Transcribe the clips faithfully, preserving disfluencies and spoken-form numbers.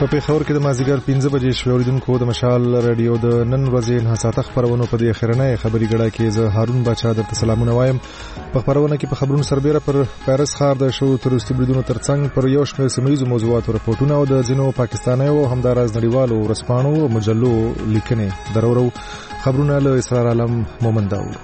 پېښور کې د مازدیګر پنځه بجې شوې. اوریدونکو د مشال رادیو د نن ورځې نه ساعته خبرونه په دې اخرنۍ خبري ګډه کې زه هارون باچا درته سلامونه وایم. په خبرونه کې په خبرونو سربېره پر پاریس ښار د شو تروریستي بریدونو ترڅنګ پر یو شمېر سیمه ییزو موضوعاتو راپورټونه او د ځینو پاکستانیو او همداراز نړیوالو ورځپاڼو او مجلو لیکنې درورو. خبرونه له اسرار عالم مومند داوود.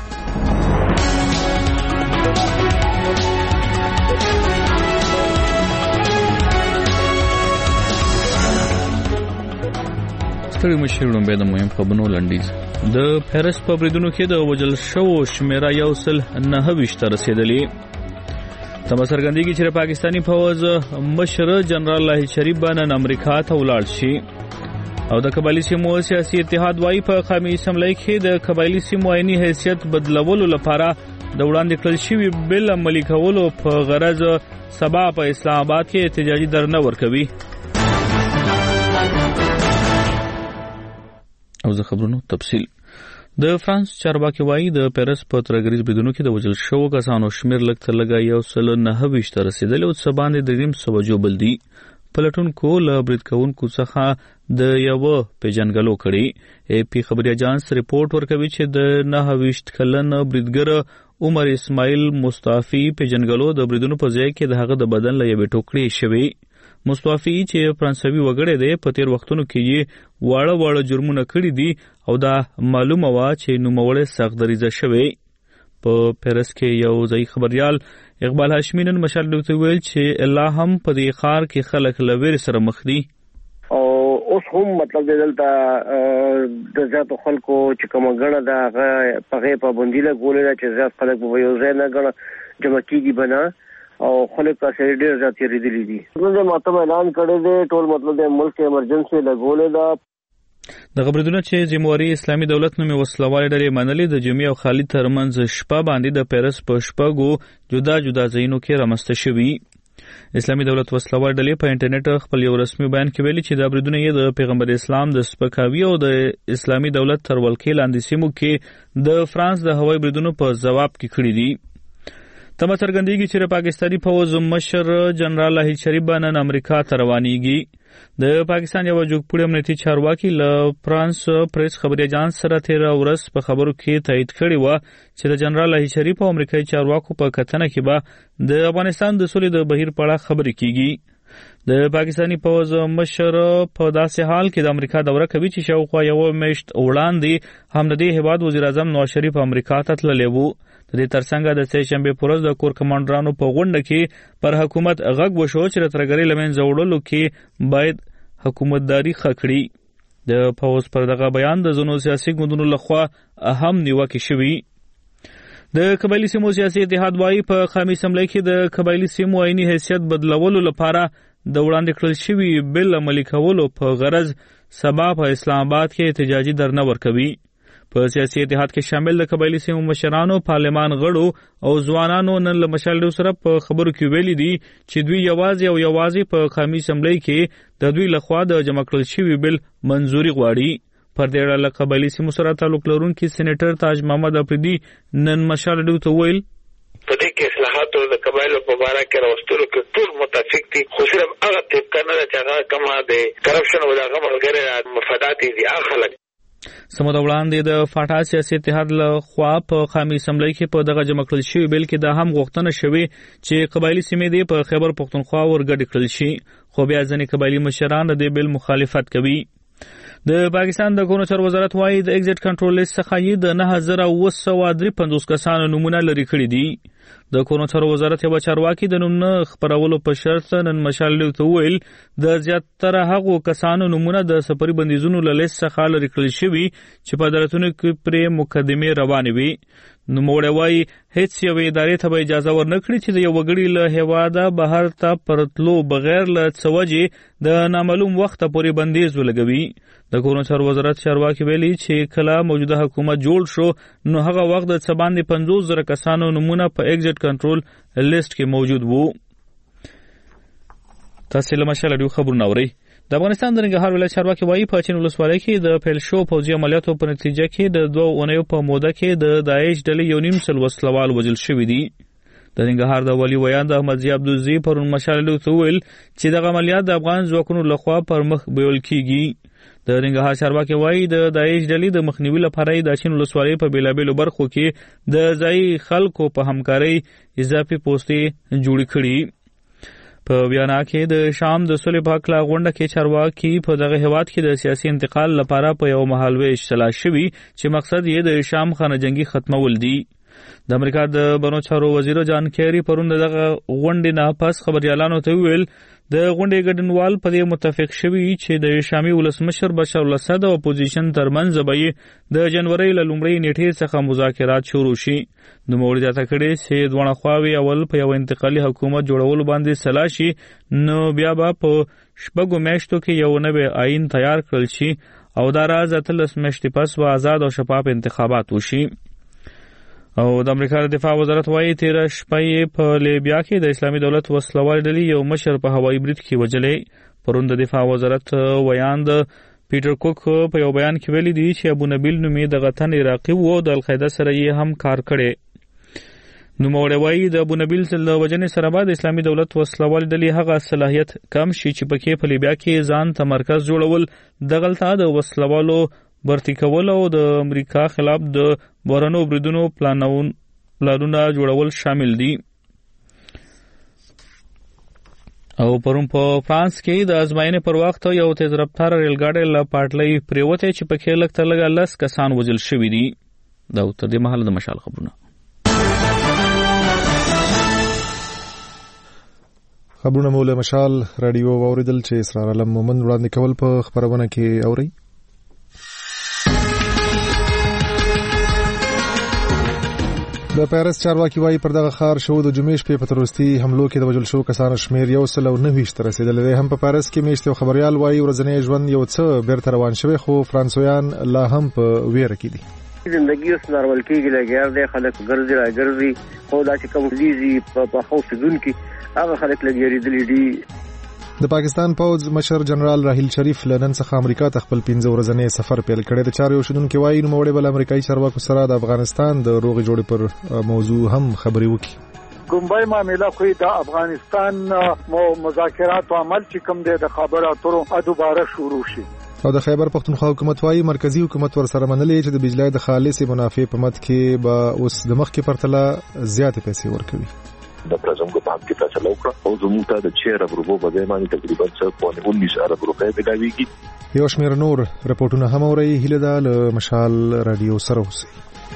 ستړي مشرون به د مهم خبرونو لنډیز. د پاریس په بریدونو کې د وژل شوو شمیره یو سل نهه ویشت ته رسیدلې. تمه څرګندېږي چې پاکستاني فوج مشر جنرال لاهي شریف به نن امریکا ته ولاړ شي او د قبایلي سیمو سیاسي اتحاد وايي په قومي اسمبلی کې د قبایلي سیمو عیني حیثیت بدلولو لپاره د وړاندې کړل شوي بل عملي کولو په غرض سبا په اسلام آباد کې احتجاجي درنه ورکوي. او زه خبرونو تفصیل. د فرانس چارواکي وایي د پاریس په ترګریز بریدونو کې د وژل شوو کسانو شمېر لږ تر لږه یو سل نهه ویشت ته رسېدلی او څه باندې د نیم سوه جوبل دي. پلټونکو له برید کوونکو څخه د یوه پیژنګلو کړي. ای پی خبري اجانس رپورټ ورکوي چې د نهه ویشت کلن بریدګر عمر اسماعیل مصطفی پیژنګلو د بریدونو په ځای کې د هغه د بدن له یوې ټوکړې شوی. مصطفی چې فرانسوي وګړی دی په تیر وختونو کې یې واړه واړه جرمونه کړي دي او دا معلومه وه چې نوموړی سخت دریځه شوی. په پاریس کې یو ځایي خبریال اقبال هاشمي نن مشال ډوته ویل چې لا هم په دې ښار کې خلک له ویرې سره مخ دي او اوس هم مطلب دی دلته د زیاتو خلکو چې کومه ګڼه ده هغه په هغې پابندي لګولې ده چې زیات خلک به یو ځای نه ګڼه جمع کېږي به نه او خلک تاسې ډېر زیات تېرېدلي دي. د مطلب اعلان کړی دی ټول مطلب د ملک ایمرجنسي لګولې ده. دغه بریدونه چې ذمواري اسلامي دولت نومې وسلوالې ډلې منلې د جمعې او خالد ترمنځ شپه باندې د پاریس په شپږو جدا جدا ځایونو کې رامنځته شوي. اسلامي دولت وسلوال ډلې په انټرنیټ خپل یو رسمي بیان کې ویلي چې دا بریدونه یې د پیغمبر اسلام د سپکاوي او د اسلامي دولت تر ولکې لاندې سیمو کې د فرانس د هوایي بریدونو په ځواب کې کړي دي. تمه څرګندېږي چې پاکستاني فوج مشر جنرال لاهي شریف به نن امریکا ته روانېږي. د پاکستان یو جوګپوړی امنیتي چارواکي له فرانس پریس خبري اجانس سره تېره ورځ په خبرو کې تایید کړې وه چې د جنرال لاهي شریف او امریکایي چارواکو په کتنه کې به د افغانستان د سولې د بهیر په اړه خبرې کېږي. د پاکستاني فوج مشر په داسې حال کې د امریکا دوره کوي چې شاوخوا یوه میاشت وړاندې هم د دې هېواد وزیر اعظم نواز شریف امریکا ته تللی و. د دې ترڅنګ د سه شنبې په ورځ د کور کمانډرانو په غونډه کې پر حکومت غږ وشو چې د ترهګرۍ له منځه وړلو کې باید حکومتداري ښه کړي. د فوج پر دغه بیان د ځینو سیاسي ګوندونو لخوا اهم نیوکې شوي. د قبایلي سیمو سیاسي اتحاد وايي په قومي اسمبلی کې د قبایلي سیمو عیني حیثیت بدلولو لپاره د وړاندې کړل شوي بل عملي کولو په غرض سبا په اسلام آباد کې احتجاجي درنه ورکوي. په سیاسي اتحاد کې شامل د قبایلي سیمو مشرانو، پارلمان غړو او ځوانانو نن له مشال ډیو سره په خبرو کې ویلي دي چې دوی یوازې او یوازې په قومي اسمبلی کې د دوی لخوا د جمع کړل شوي بل منظوري غواړي. پر دې اړه له قبایلي سیمو سره تعلق لرونکي سېنیټر تاج محمد افریدي نن مشال ډیو ته ویل په دې کې اصلاحاتو د قبایلو په باره کې راوستلو کې ټول متفق دي، خو صرف هغه طبقه نه ده چې هغه کومه د کرپشن او د هغه ملګري مفادات دي هغه خلک. سمه د وړاندې د فاټا سیاسي اتحاد له خوا په قومي اسمبلی کې په دغه جمع کړل شوي بل کې دا هم غوښتنه شوې چې قبایلي سیمې دې په خیبر پښتونخوا ورګډې کړل شي، خو بیا ځینې قبایلي مشران د دې بل مخالفت کوي. د پاکستان د کورنر وزارت وايي د ایگزیټ کنټرول لیست څخه یې د نه هزار اوه سوه درې پنځوس کسانو نومونه لرې کړي دي. د کورنر وزارت یو چارواکي د نوم نه خپرولو په شرط نن مشال ډیو ته ویل د زیاتره هغو کسانو نومونه د سفري بندیزونو له لیست څخه لرې کړل شوي چې په عدالتونو کې پرې مقدمې روانې وي. نوموړی وایي هیڅ یوې ادارې ته به اجازه ورنه کړي چې د یو وګړي له هېواده بهر ته پرتلو بغیر له څه وجې د نامعلوم وخته پورې بندیز ولګوي. د کورنر وزارت چارواکي ویلي چې کله موجوده حکومت جوړ شو نو هغه وخت د څه باندې پنځوس زره کسانو نومونه په ایگزیټ کنټرول لیست کې موجود وو. تاسې له مشال ډیو خبرونه اورئ. د افغانستان د ننګرهار ولایت چارواکي وایي په چین ولسوالۍ کې د پیل شوو پوځي عملیاتو په نتیجه کې د دوو اونیو په موده کې د داعش ډلې یو نیم سل وسلوال وژل شوي دي. د ننګرهار د ولي ویاند احمد ضیاء عبدالزی پرون مشال ته ویل چې دغه عملیات د افغان ځواکونو لخوا پر مخ بیول کیږي. د ننګرهار چارواکي وایي د داعش ډلې د مخنیوي لپاره د اچین ولسوالۍ په بیلابیلو برخو کې د ځایي خلکو په همکارۍ اضافي پوستې جوړې کړي. په بیان کې د شام د صلح په هکله غونډه کې چارواکي په دغه هیواد کې د سیاسي انتقال لپاره په یو مهالویش سلا شوي چې مقصد یې د شام خانه جنگي ختمول دي. د امریکا د بنو چارو وزیر جان کیری پرون دغه غونډې نه پس خبريالانو ته ویل د غونډې ګډونوال په دې متفق شوي چې د شامي ولسمشر بشار الاسد او اپوزیشن ترمنځ به د جنوري له لومړۍ نیټې څخه مذاکرات شروع شي. نوموړي زیاته کړې چې دواړه خواوې اول په یو انتقالي حکومت جوړولو باندې سلا شي، نو بیا به په شپږو میاشتو کې یو نوی آئین تیار کړل شي او دا راز اتلس میاشتې پس به آزاد او شفاف انتخابات وشي. او د امریکا د دفاع وزارت وایي تیره شپه په لیبیا کې د اسلامي دولت وسلوال ډلې یو مشر په هوایي برید کې وژلی. پرون د دفاع وزارت ویاند پیټر کوک په یو بیان کې ویلي دي چې ابو نبیل نومې دغه تن عراقي و او د القاعده سره یې هم کار کړی. نوموړی وایي د ابو نبیل له وژنې سره به د اسلامي دولت وسلوال ډلې هغه صلاحیت کم شي چې پکې په لیبیا کې ځان ته مرکز جوړول، دغلته د وسلوالو برتی کول او د امریکا خلاف د بارانو بریدونو پلانونه جوړول شامل دي. او پرون په فرانس کې د ازمایښتۍ پر وخت یو تیز رفتار ریل ګاډی له پټلۍ پریوته چې پکې لږ تر لږه لس کسان وژل شوي دي. دا تر دې مهاله د مشال خبرونه. خبرونه مو له مشال رادیو واوریدل چې اسرار علم مومن وړاندې کول په خبرونه کې اوري. د پیرس چارواکي وایي پر دغه ښار شو د جمعې شپې په تروریستي حملو کې د وژل شوو کسانو شمېر یو سل او نهه ویشت ته رسېدلی دی. هم په پیرس کې میاشت یو خبریال وایي ورځنی ژوند یو څه بیرته روان شوی، خو فرانسویان لا هم په ویره کې دي. زندگی اوس نارمل کېږي، لګیار دی، خلک ګرځي را ګرځي، خو دا چې کوم لیزي په خو سدون کې هغه خلک لګیارېدلي دي. د پاکستان پوځ مشر جنرال راحیل شریف لنن څخه امریکا ته خپل پنځه ورځنی سفر پیل کړی. د چارو شودونکو وایي نوموړی بل امریکایي چارواکو سره د افغانستان د روغې جوړې پر موضوع هم خبرې وکړي. ګمبای معاملې خو د افغانستان مذاکرات او عمل چې کوم دی د خبرو اترو دوباره شروع شي. او د خیبر پختونخوا حکومت وایي مرکزی حکومت ور سره منلې چې د بجلی د خالص منافع په مد کې به اوس د مخکې پرتله زیاتې پیسې ورکوي. د پرزمګو په کې فیصله وکړه او زموږ ته د چیر ابروبو په ځای باندې تقریبا څه په انیس ارب روپے ملاويږي. یو شمېر نور رپورټونه هم اوري. هیله ده له مشال رادیو سره اوسئ.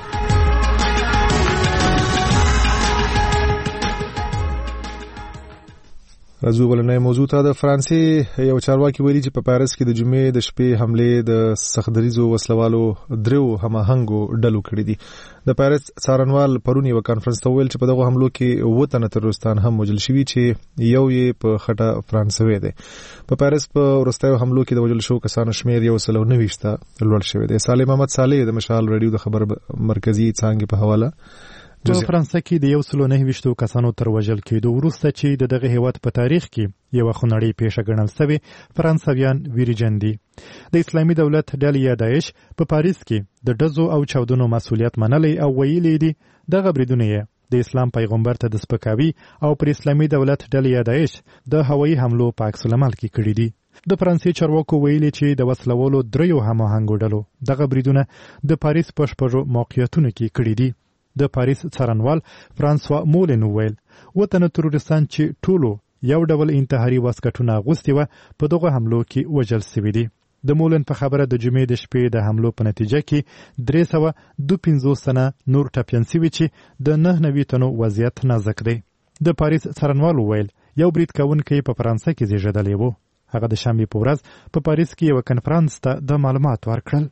راځو بلنې موضوع ته. د فرانسې یو چارواکي ویلي چې په پاریس کې د جمعې د شپې حملې د سختدریزو وسلوالو دریو هماهنګو ډلو کړې دي. د پاریس څارنوال پرون یو کانفرنس ته ویل چې په دغه حملو کې اووه تنه تروریستان هم وژل شوي چې یو یې په خټه فرانسوي دی. په پاریس په وروستیو حملو کې د وژل شوو کسانو شمېر یو سل او نهه ویشت ته لوړ شوی دی. صالح محمد صالح د مشال رادیو د خبر مرکزی څانګې په حواله په فرانسه کې د یو سل او نهه ویشت کسانو تر وژل کېدو وروسته چې د دغه هیواد په تاریخ کې یو خونړۍ پیښه ګڼل شوې، فرانسویان ویریجن دي. د اسلامي دولت ډلې یا داعش په پاریس کې د ډزو او چاودنو مسؤلیت منلی او ویلي دي دغه بریدونه یې د اسلام پیغمبر ته د سپکاوي او پر اسلامي دولت ډلې یا داعش د هوایي حملو په عکس العمل کې کړي دي. د فرانسې چارواکو ویلي چې د وسلوالو دریو هماهنګو ډلو دغه بریدونه د پاریس په شپږو موقعیتونو کې کړي دي. د پاریس څارنوال فرانسوا مولن ویل وطن تروریستان چې ټولو یو ډول انتحاري واسکټونه اغوستي و په دغه حملو کې وژل شوي دي. د مولن په خبره د جمعې د شپې د حملو په نتیجه کې درې سوه دوه پنځوس تنه نور ټپیان شوي چې د نهه نوي تنو وضعیت نازک دی. د پاریس څارنوال ویل یو برید کوونکی په فرانسه کې زیږېدلی و. هغه د شنبې په ورځ په پاریس کې یو کنفرانس ته د معلومات ورکړل.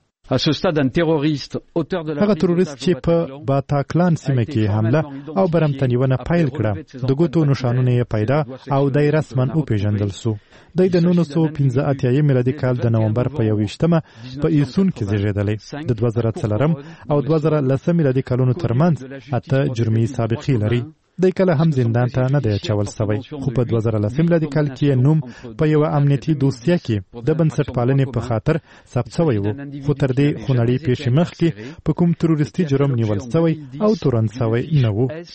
هغه تروریست چې په باتاکلان سیمه کې حمله او برمتنیونه پیل کړه د ګوتو نشانونه یې پیدا او د رسمن او پیژندل سو. د نولس سوه پنځه اتیا میلادي کال د نومبر په یوویشتمه په ایسون کې زیږېدلی. د دوه زره څلورم او دوه زره لسم میلادي کلونو ترمنځ اته جرمي سابقې لري. د کله هم زندان ته نه دی اچول شوی، خو په دوه زره لسم میلادي کال کې نوم په یو امنیتي دوسیه کې د بنسټپالنې په خاطر ثبت شوی و، خو تر دې خونړۍ پیښې مخکې په کوم تروریستي جرم نیول شوی او تورن شوی نه و.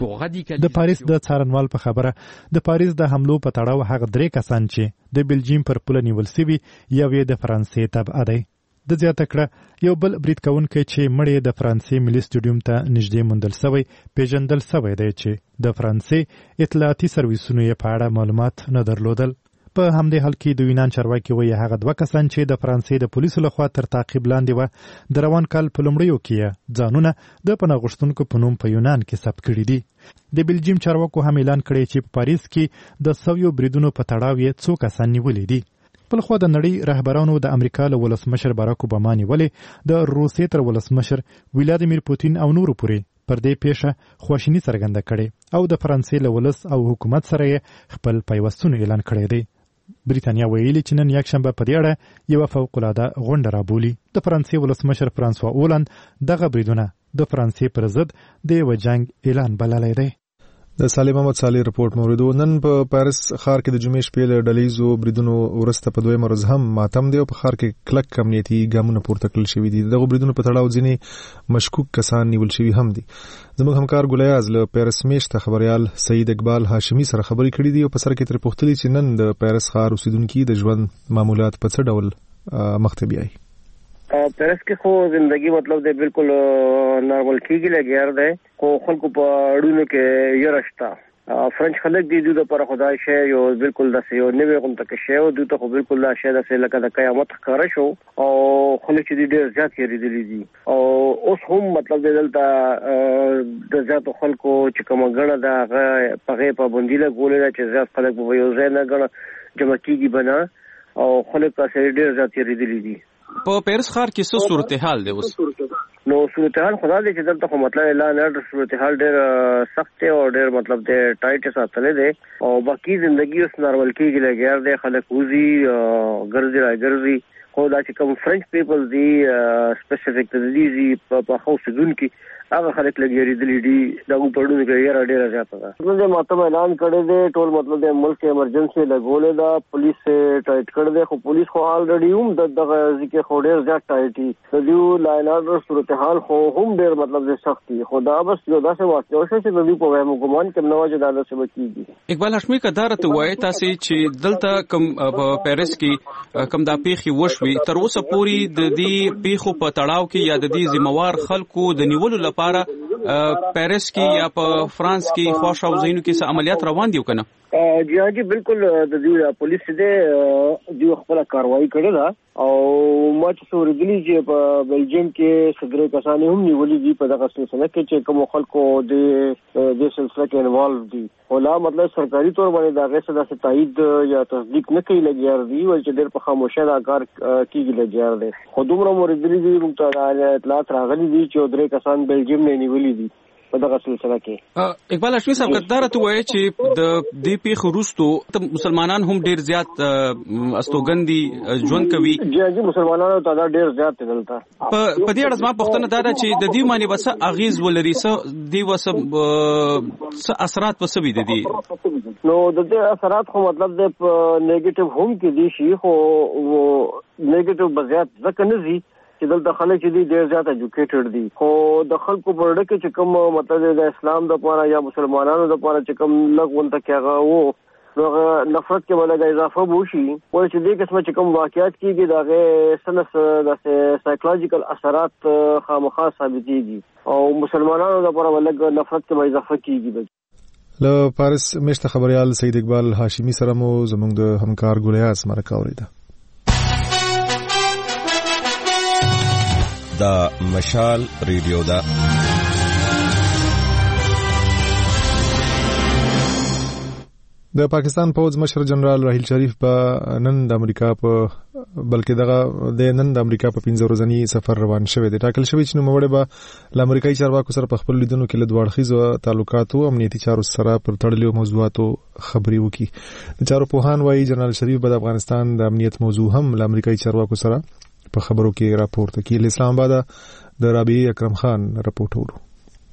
د پاریس د څارنوال په خبره د پاریس د حملو په تړاو هغه درې کسان چې د بلجیم پر پوله نیول سوي یو یې د فرانسې تبع دی. د زیاته کړه یو بل برید کوونکی چې مړی د فرانسې ملي سټډیوم ته نږدې موندل سوی پیژندل سوی دی چې د فرانسې اطلاعاتي سرویسونو یې په اړه معلومات نه درلودل. په همدې حال کې د یونان چارواکي وایي هغه دوه کسان چې د فرانسې د پولیسو لخوا تر تعقیب لاندې وه د روان کال په لومړیو کې ځانونه د پناه غوښتونکو په نوم په یونان کې ثبت کړي دي. د بلجیم چارواکو هم اعلان کړی چې په پاریس کې د سویو بریدونو په تړاو یې څو کسان نیولي دي. بلخوا د نړۍ رهبرانو د امریکا له ولسمشر باراک اوباما نیولې د روسیې تر ولسمشر ولادیمیر پوتین او نورو پورې پر دې پیښه خواشیني څرګنده کړې او د فرانسې له ولس او حکومت سره یې خپل پیوستون اعلان کړی دی. بریتانیا ویلي چې نن یکشنبه په دې اړه یوه فوق‌العاده غونډه رابولي. د فرانسې ولسمشر فرانسوا اولند دغه بریدونه د فرانسې پر ضد د یوه جنګ اعلان بللی دی. د سالم محمد صالح رپورټ موریدو. نن په پاریس ښار کې د جمعې شپې له ډلهیزو بریدونو وروسته په دویمه ورځ هم ماتم دی او په ښار کې کلک امنیتي ګامونه پورته کړل شوي دي. دغه بریدونو په تړاو ځینې مشکوک کسان نیول شوي هم دي. زموږ همکار ګولیاز له پیرس میشته خبريال سعید اقبال هاشمي سره خبرې کړې دي او په سر کې تر پوښتلې چې نن د پیرس ښار اوسیدونکو د ژوند معمولات په څه ډول مخ ته بیاي. پیرس کې خو زندگی مطلب دی بالکل نارمل کېږي لګیار دی خو خلکو په اړونو کې یو راشتا فرنچ خلک دی دوی په خدای شی یو بالکل د یو نوې غونډه کې شی او دوی ته خو بالکل لا شی د څه لکه د قیامت ښکارا شو او خلک چې ډېر زیات یریدلې دي او اوس هم مطلب دی دلته د زیات خلکو چې کوم غړه د هغه په پابندی له ګولې چې زیات خلک په یو ځای نه غړه جمع کیږي بنا او خلک په ډېر زیات یریدلې دي. په پیرس ښار کې څه صورتحال دی اوس؟ نو صورتحال خدا دې چې دلته خو مطلب اعلان اډر صورتحال ډېر سخت او ډېر مطلب دې ټایټ ساتلې دي او باقي ژوندۍ اوس نارمل کېږي لګیار دی خلک وزي ګرځي راګرځي خو دا چې کوم فرنچ پیپل دی سپیسیفیک د دې په خو سدون کې هغه خلک لګیاري دي دا په پړونو کې یې ډېر زیات ده. نو ماته اعلان کړی دی ټول مطلب د ملک ایمرجنسي لګولې دا پولیس ټایټ کړی دی خو پولیس خو الریډي هم دغه ځکه خو ډېر زیات ټایټ دي د دې لاین اډر صورتحال خو هم ډېر مطلب د سختي خو دا بس یو داسې واقعي شو چې د دې په وهم ګمان کې نو چې دا د څه کیږي. اقبال هاشمي کدارته وایي تاسو چې دلته کوم په پیرس کې کوم دا پیښې وشوي تر اوسه پورې د دې پیښو په تړاو کې یا د دې ذمہوار خلکو د نیولو لپاره پیرس کې یا په فرانس کې خوښ او زینو کې څه عملیات روان دي کنه؟ جی جی بالکل د دې پولیس دې د خپل کاروایی کړې ده او ما چې سورګلی چې په بلجیم کې صدر کسان هم نیولې دي په دغه سلسله کې چې کوم خلکو د د سلسله کې انوالو دي ولا مطلب سرکاري تور باندې دا غیصه د تایید یا تصدیق نه کوي لګیار دي ول چې ډېر په خاموشه دا کار کیږي لګیار دي خو دومره مورګلی دي موږ اطلاعات راغلي دي چې درې کسان بلجیم نه نیولې دي په دغه سلسله کې. اقبال هاشمي صاحب کدار ته وایي چې د دې پیښو وروسته مسلمانان هم ډېر زیات استوګندي ژوند کوي. جی جی مسلمانانو ته دا ډېر زیات دلته په په دې اړه زما پوښتنه دا ده چې د دې معنی وسه اغیز ولري څه دی وسه څه اثرات وسه وي د دې نو د دې اثرات خو مطلب د نیگیټیو هم کې دي شي خو نیگیټیو بزیات ځکه نه زی چې دلته خلک چې دي ډېر زیات ایجوکیټډ دي خو د خلکو په اړه کې چې کوم مطلب د اسلام د لپاره یا مسلمانانو د لپاره چې کوم لګون ته کېغه وو نو نفرت کې ولګا اضافه وشي او چې دې قسمه چې کوم واقعیت کېږي داغه سنس د سایکولوژیکل اثرات خامخا ثابتېږي او مسلمانانو د لپاره ولګ نفرت کې اضافه کېږي. له پاریس مشته خبريال سید اقبال هاشمي سره مو زموږ د همکار ګولیاز مرکه اوریده. دا مشال ریډیو دا د پاکستان پوز مشر جنرال راحیل شریف په نن د امریکا په بلکې دغه د نن د امریکا په پنځه ورځنی سفر روان شوی دی. ټاکل شوی چې نو موړې به د امریکایي چارواکو سره په خپل لیدونکو کې له دوړخیزو تعلقاتو امنیتي چارو سره پر تړلو موضوعاتو خبري وکړي. د چارو پوهان وايي جنرال شریف به د افغانستان د امنیت موضوع هم له امریکایي چارواکو سره په خبرو کې راپورته کړي. اسلام آباد د رابعه اکرم خان راپورټ ورو.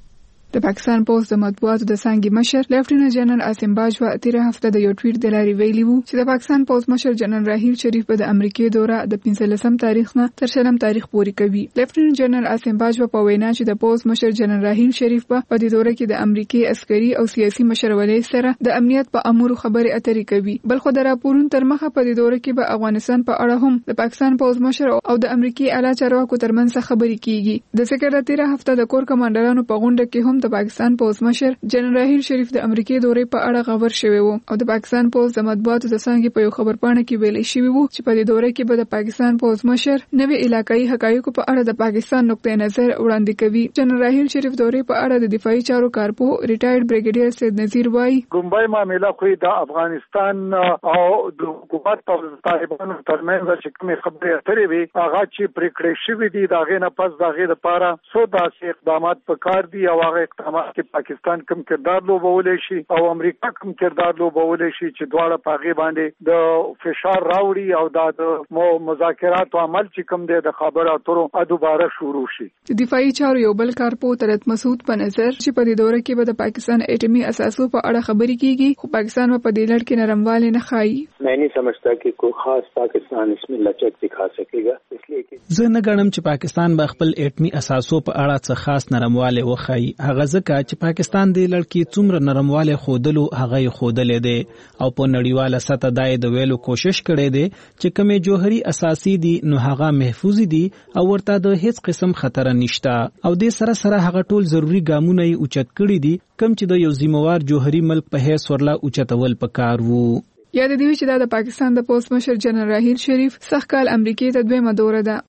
د پاکستان پوز د مطبوعاتو د څانګې مشر لیفټیننټ جنرال عاصم باجوا تیره هفته د یو ټویټ د لارې ویلي وو چې د پاکستان پوز مشر جنرال راحیل شریف په د امریکای دوره د پنځلسم تاریخ نه تر شلم تاریخ پورې کوي. لیفټیننټ جنرال عاصم باجوا په وینا چې د پوز مشر جنرال راحیل شریف په دې دوره کې د امریکای عسکري او سیاسي مشرولې سره د امنیت په امور خبرې اترې کوي. بل خو د راپورونو تر مخه په دې دوره کې به افغانستان په اړه هم د پاکستان پوز مشر او د امریکای اعلی چارواکو ترمنځ خبرې کیږي. د ذکر د تیره هفته د کور کمانډرانو په غونډه کې هم د پاکستان پوز مشر جنرال راحیل شریف د امریکای دورې په اړه خبر شوی وو او د پاکستان پوز د مطبوعاتو د څنګه په یو خبرپاڼه کې ویل شوی وو چې په دې دوره کې به د پاکستان پوز مشر نوې علاقايي حقایقو په اړه د پاکستان نقطه نظر وړاندې کوي. جنرال راحیل شریف دورې په اړه د دفاعي چارو کارپو ریټایرډ بریګیډیر سید نذیر وایي لومبای معاملې خو د افغانستان او د حکومت او طالبانو ترمنځ چې کومې خبرې اترې وي هغه چې پریکړې شوې دي دا غي نه پس دا غي لپاره څو داسې اقدامات پکار دي او هغه اقدامات کې پاکستان کوم کردار لوبولای شي او امریکا کوم کردار لوبولای شي چې دواړه پاغي باندې د فشار راوړي او د مذاکرات او عمل چې کوم دی د خبرو اترو دوباره شروع شي. دفاعي چارو یو بل کارپو طلعت مسعود په نظر چې په دې دوره کې به د پاکستان اټومي اساسو په اړه خبرې کیږي خو پاکستان په دې لړ کې نرموالی نه ښایي. मैं नहीं समझता कि कोई खास पाकिस्तान इसमें लचक दिखा सकेगा इसलिए कि زه نه ګڼم چې پاکستان به خپل اټومي اساسو په اړه څه خاص نرموالی وښایي. هغه ځکه چې پاکستان دې لړ کې څومره نرموالی خودلو هغه یې خودلې دی او په نړیواله سطح دای د ویلو کوشش کړي دی چې کومې جوهري اساسي دي نو هغه محفوظ دي او ورته د هیڅ قسم خطر نشته او دې سره سره هغه ټول ضروری ګامونه یې اوچت کړي دي کوم چې د یو ذمہوار جوهري ملک په هیڅ ورلا اوچتول پکار وو. یاد دی چې د پاکستان د پوز مشر جنرال راحیل شریف سخت کال امریکای ته دویمه دوره ده.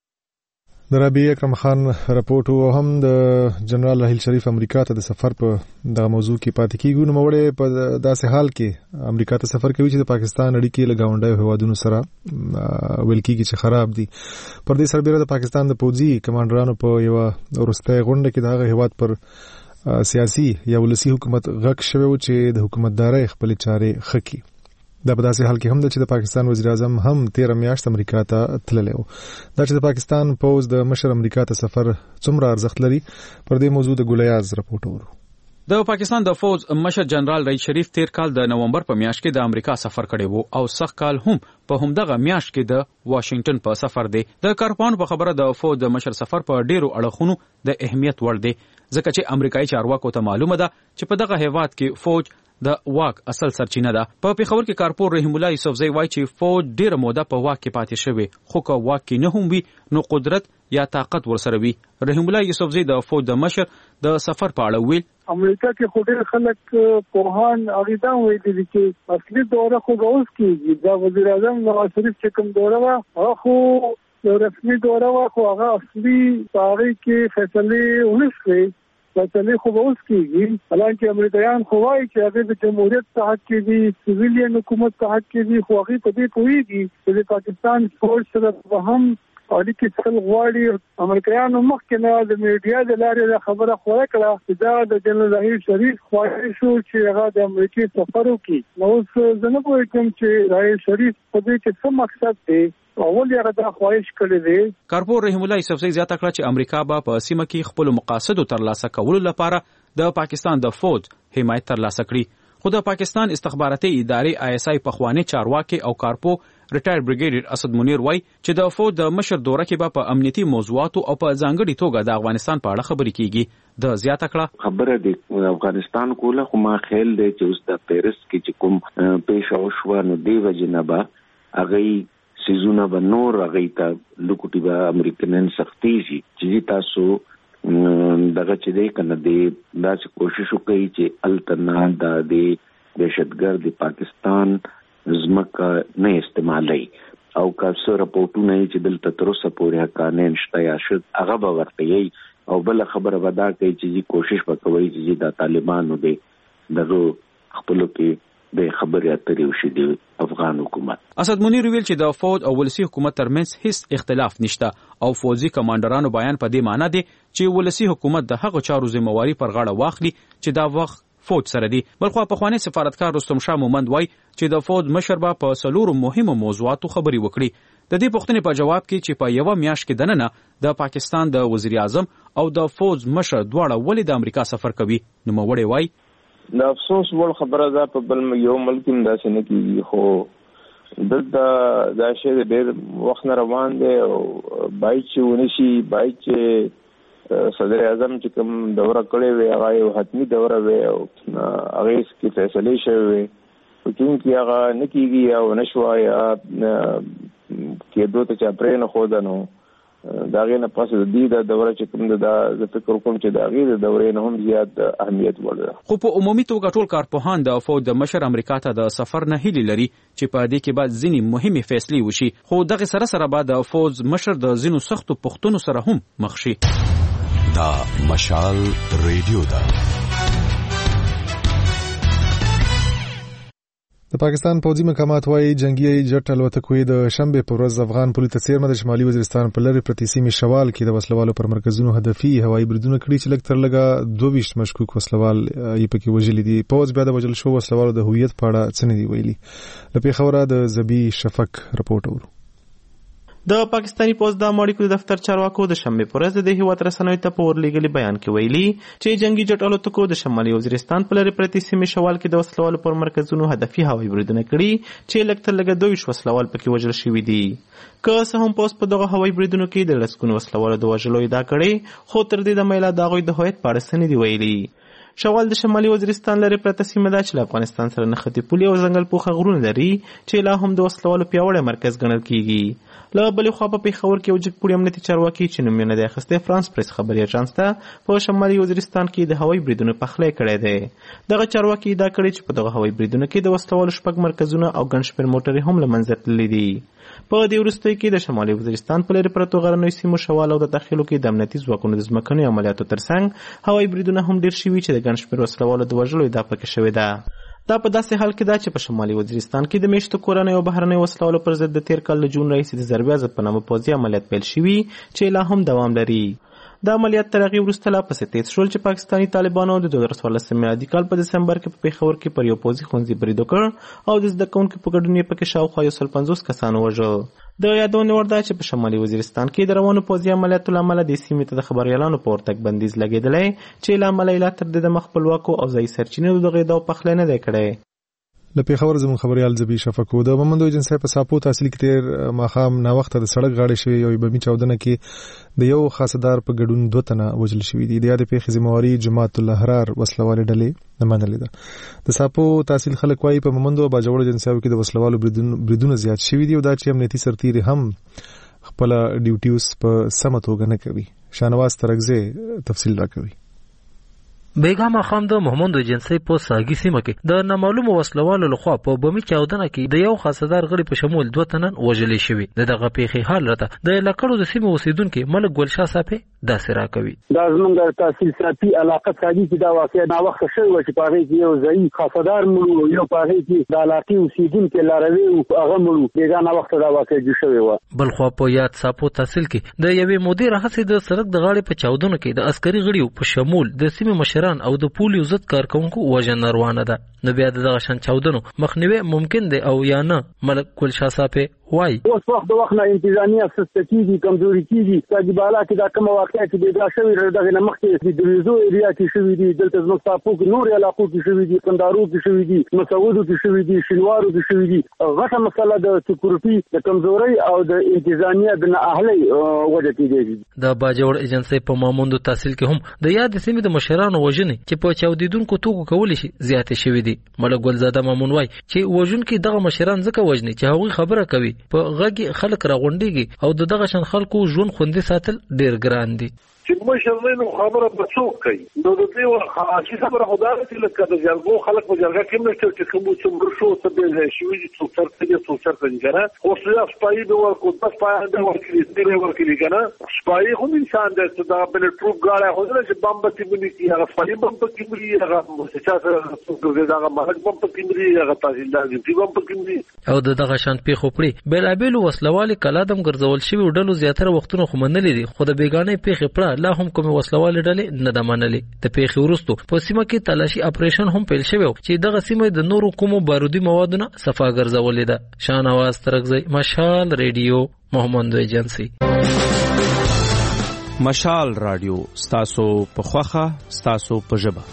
د ربیع اکرم خان رپورټ او هم د جنرال راحیل شریف امریکا ته د سفر په د موضوع کې پاتې کیږي نو وړي په داسې حال کې امریکا ته سفر کوي چې د پاکستان اړیکې لګاونډي هوادونو سره ویل کیږي چې خراب دي. پر دې سربېره د پاکستان د پوځي کمانډرانو په یو ورسته غونډه کې د هیواد پر سیاسي یا ولسی حکومت غږ شوی چې د حکومتداري خپل چارې خکې دا په داسې حال کې هم د چې د پاکستان وزیر اعظم هم تیره میاشت امریکا ته تللی و. دا چې د پاکستان پوز د مشر امریکا ته سفر څومره ارزښت لري پر دې موضوع د ګولیاز رپورټ ورو. د پاکستان د فوج مشر جنرال راحیل شریف تیر کال د نومبر په میاشت کې د امریکا سفر کړی وو او سخت کال هم په همدغه میاشت کې د واشنگټن په سفر دی. د کارپوهانو په خبره د فوج د مشر سفر په ډیرو اړخونو د اهمیت وړ دی ځکه چې امریکایي چارواکو ته معلومه ده چې په دغه هیواد کې فوج د واک اصل سرچینه ده. په پیښور کې کارپور رحیم الله یوسفزئی وایي چې فوج ډیره موده په واک کې پاتې شوی خو که واک کې نه هم وي نو قدرت یا طاقت ورسره وي. رحیم الله یوسفزئی د فوج د مشر د سفر په اړه ویل امریکا کې خو ډېر خلک پوهان اغیدا وایي چې اصلي دوره خو اوس کېږي دا وزیر اعظم نواز شریف چې کوم دوره وا هغه خو یو رسمي دوره وا خو هغه اصلي تاریخ کې فیصله ونشوي فیصله خو اوس کېږي حالانکه امریکایان خو وایي چې هغه د جمهوریت په حق کې دي سیویلین حکومت په حق کې دي خو هغه په دې پوهیږي چې پاکستان فوج سره په هم اړیکې څل غواړي. امریکایانو مخکې نه د میډیا د لارې خبره خوره کړه چې دا د جنرال راحیل شریف خواهش شو چې هغه د امریکای سفر وکړي. نو اوس زه نه پوهېږم چې راحیل شریف په دې کې څه مقصد دی اول یې دا خواهش کړی دی. کارپور رحیم الله یوسفزئی زیاته کړه چې امریکا به په سیمه کې خپل مقاصد ترلاسه کولو لپاره د پاکستان د فوج حمایت ترلاسه کړي. خو د پاکستان استخباراتي ادارې آی اس آی پخوانی چارواکي او کارپو ریټایر بریګیډیر اسد منیر وای چې د فوج د مشر دوره کې به په امنیتي موضوعاتو او په ځانګړي توګه د افغانستان په اړه خبرې کیږي. د زیاته کړه خبره د افغانستان کوله خو ما خیال دی چې اوس د پیرس کې چې کوم پیښ او شو نو دی وجنبه هغه سيزونه به نور هغه ته لوکټي به امریکایان سختي شي چې تاسو دغه چې دی کنه دی دا چې کوشش وکړي چې التنا د دهشتګرد د پاکستان زمکه نه استعمالي او کاسو راپورټونه چې دلته تر اوسه پورې حقانه نشته یا شد هغه به ورته او بل خبره ودا کوي چې کوشش وکوي چې د طالبانو دی دغه خپل کې د خبرې اترې وشي د افغان حکومت. اسد منیر ویل چې د فوج او ولسی حکومت ترمنځ هیڅ اختلاف نشته او فوجي کمانډرانو بیان په دې معنی دی چې ولسی حکومت د هغو چارو ذمہواری پر غاړه واخلي چې دا وخت فوج سره دی. بلخو پخوانی سفارتکار رستم شاه مومند وای چې د فوج مشر به په سلورو مهمو موضوعاتو خبري وکړي. د دې پوښتنې په جواب کې چې په یو میاشت کې دننه د پاکستان د وزیر اعظم او د فوج مشر دواړه ولې د امریکا سفر کوي نو موړې وای د افسوس وړ خبره ده په بل یو ملک هم داسې نه کیږي خو دلته دا شی ډېر وخت نه روان دی او باید چې ونشي باید چې صدر اعظم چې کوم دوره کړې وي هغه یو حتمي دوره وي او هغه کې فیصله شوی وي چونکې هغه نه کیږي او نشوه یا کېدو ته چې پرې نه ښوده نو د هغې نه پس د دې د دوره چې کوم ده زه فکر کوم چې د هغې د دورې نه هم زیات اهمیت وړ ده. خو په عمومي توګه ټول کارپوهان د فوج د مشر امریکا ته د سفر نه هیلې لري چې په دې کې به ځینې مهمې فیصلې وشي خو دغه سره سره به د فوج مشر د ځینو سختو پوښتنو سره هم مخ شي. دا مشال ریډیو ده. د پاکستان پوځي مقامات وايي جنگي جټ الوتکو د شنبه په ورځ افغان پولیس څیرمه د شمالي وزیرستان په لری پرتی سیمې شوال کې د وسلوالو پر مرکزونو هدفي هوایي بریدونه کړي چې لږ تر لږه دوه ویشت مشکوک وسلوال یې پکې وژلي دي. پوځ بیا د وژل شو وسلوالو د هویت په اړه څه نه دی ویلي. له پیښوره د زبی شفق رپورټ اورو. د پاکستاني پوځ د امریکا د دفتر چارواکو د شنبه په ورځ د هیواد رسنیو ته په ورلېږلي بیان کې ویلي چې جنگي جټ الوتکو د شمالي وزیرستان په لری پرتی سیمې شوال کې د وسلوالو پر مرکزونو هدفي هوایي بریدونه کړي چې لږ تر لږه دوه ویشت وسلوال پکې وژل شوي دي. که څه هم پوځ په دغه هوایي بریدونو کې د لسګونو وسلوالو د وژلو ادعا کړې خو تر دې دمه لا د هغوی د هویت په اړه څه نه دي ویلي. شوال د شمالي وزیرستان لري پرته سیمه ده چې له افغانستان سره نښتې پولې او ځنګل پوخه غرونه لري چې لا هم د وسلوالو پیاوړی مرکز ګڼل کیږي. له بلې خوا په پېښور کې یو جګپوړي امنیتي چارواکي چې نوم یې نه دی اخیستی فرانس پریس خبري اژانس ته په شمالي وزیرستان کې د هوایي بریدونو پخلی کړی دی. دغه چارواکي ادعا کړې چې په دغه هوایي بریدونو کې د وسلوالو شپږ مرکزونه او ګڼ شمېر موټرې هم له منځه تللي دي. په دې وروستیو کې د شمالي وزیرستان په لرې پرتو غرنیو سیمو شوال او د داخلو کې د امنیتي ځواکونو د ځمکنیو عملیاتو ترڅنګ هوایي بریدونه هم ډېر شوي چې د ګڼ شمېر وسلوالو د وژلو ادعا پکې شوې ده. دا په داسې حال کې ده چې په شمالي وزیرستان کې د میشتو کورنیو او بهرنیو وسلوالو پر ضد د تیر کال له جون راهیسې د ضربې عزت په نامه پوځي عملیات پیل شوي چې لا هم دوام لري. دا عملیات تر هغې وروسته لا پسې تیز شول چې پاکستاني طالبانو د دوه زره څوارلسم میلادي کال په دسمبر کې په پېښور کې پر یو پوځي ښوونځي برید وکړ او د زده کوونکو په ګډون یې پکې شاوخوا یو سل پنځوس کسان ووژل. د یادونې وړ ده چې په شمالي وزیرستان کې د روانو پوځي عملیاتو له امله دې سیمې ته د خبریالانو په ورتګ بندیز لګېدلی چې له امله یې لا تر دې دمه خپلواکو او ځایي سرچینو د دغې ادعاو پخلی نه دی کړی. له پیښور زموږ خبريال زبی شفقو د مومندو ایجنسی په ساپو تحصیل کې تیر ماخام نا وخت د سړک غاړې شوی یو بمی چاودنه کې د یو خاصدار په ګډون دوه تنه وژل شوی دي. د یاد پیښې ذمہواری جماعت الاحرار وسلوال ډلې نه منلې ده. د ساپو تحصیل خلک وايي په مومندو باجوړ ایجنسیو کې د وسلوالو بریدونه زیات شوی دي او دا چې امنیتي سرتیري هم خپل ډیوټیوس په سمه توګه نه کوي. شانواز ترغزه تفصیل راکوي. بیګا خام د محمد ایجنسی په ساګي سیمه کې د نامعلومو وسلوالو لخوا په بمی چاودنه کې د یو خاصدار غړي په شمول دوه تنن وژل شوي. دغه پیښې حال راته د لکړو د سیمه اوسیدونکو ملک ګلشاه صاحب داسې راکوي. دا زمونږ د تحصیل ساتي علاقه ساګي چې دا واقع نا وخت شوی و چې پاره کې یو ځای خاصدار مړو یو پاره کې د علاقې اوسیدونکو لاروي او هغه مړو بیګا نا وخت دا واقع شوی و. بل خو په یاد ساپو تحصیل کې د یوې مدیر هڅې د سړک د غاړې په چاودنه کې د عسکري غړیو په شمول د سیمه مشران او د پولیو ضد کارکونکو وژنه روانه ده. نو بیا دغه شان چاودنو مخنیوي ممکن دی او یا نه. ملک ګلشاه صاحب وای اوس وخت د وخت نه انتظامیه سستکی دي کمزوري کیږي چې بالا کې دا کوم واقعیا چې د شوی دغه نه مخکې د دریزو ایریا کې شوی دي دلته زموږ تاسو کې نور علاقو کې شوی دي کندارو کې شوی دي مسعودو کې شوی دي شینوارو کې شوی دي. غټه مسله د سکیورټي د کمزوري او د انتظامیه د نه اهلي وجه کېږي. د باجوړ ایجنسی په ماموندو تحصیل کې هم د یاد سیمې د مشرانو وژنې چې په چاودیدونکو توکو کول شي زیاتې شوې دي. ملک ګلزاده مامون وای چې وژونکي دغه مشران ځکه وژني چې هغوی خبره کوي په غږی خلک راغونډيږي او دغه شان خلکو ژوند خوندي ساتل ډیر ګران دي. چې مشرانو خبره په څوک کوي نو د دې خاصه خبره خدای ته لکه د جرګو خلک په جرګه کې نشته چې کوم څومره شو ته به شي چې څو تر څه څو تر څنګه خو څه سپایي به ورکو د سپایي د ورکړي ستړي ورکړي کنه سپایي هم انسان دی چې دا بل ټروپ غاړه هو چې بم په تیمني کې هغه سپایي بم په کې مری هغه چې تاسو دغه مهک بم په کې مری هغه تحصیلدار دې بم په کې مری او دغه شان په خپړي بل ابل وسلوال کلادم ګرځول شوی ډلو زیاتره وختونه خو منلې دي. خو د بیگانه پیخه پړه لا هم کوم وسلوال ډلې نه د منلې د پیښې وروسته په سیمه کې تلاشي اپریشن هم پیل شوی چې دغه سیمه د نورو کومو بارودي موادونو صفا ګرځولې ده. شاهنواز ترغزی، مشال ریډیو، محمد ایجنسی. مشال رادیو ستاسو په خوخه ستاسو په ژبه.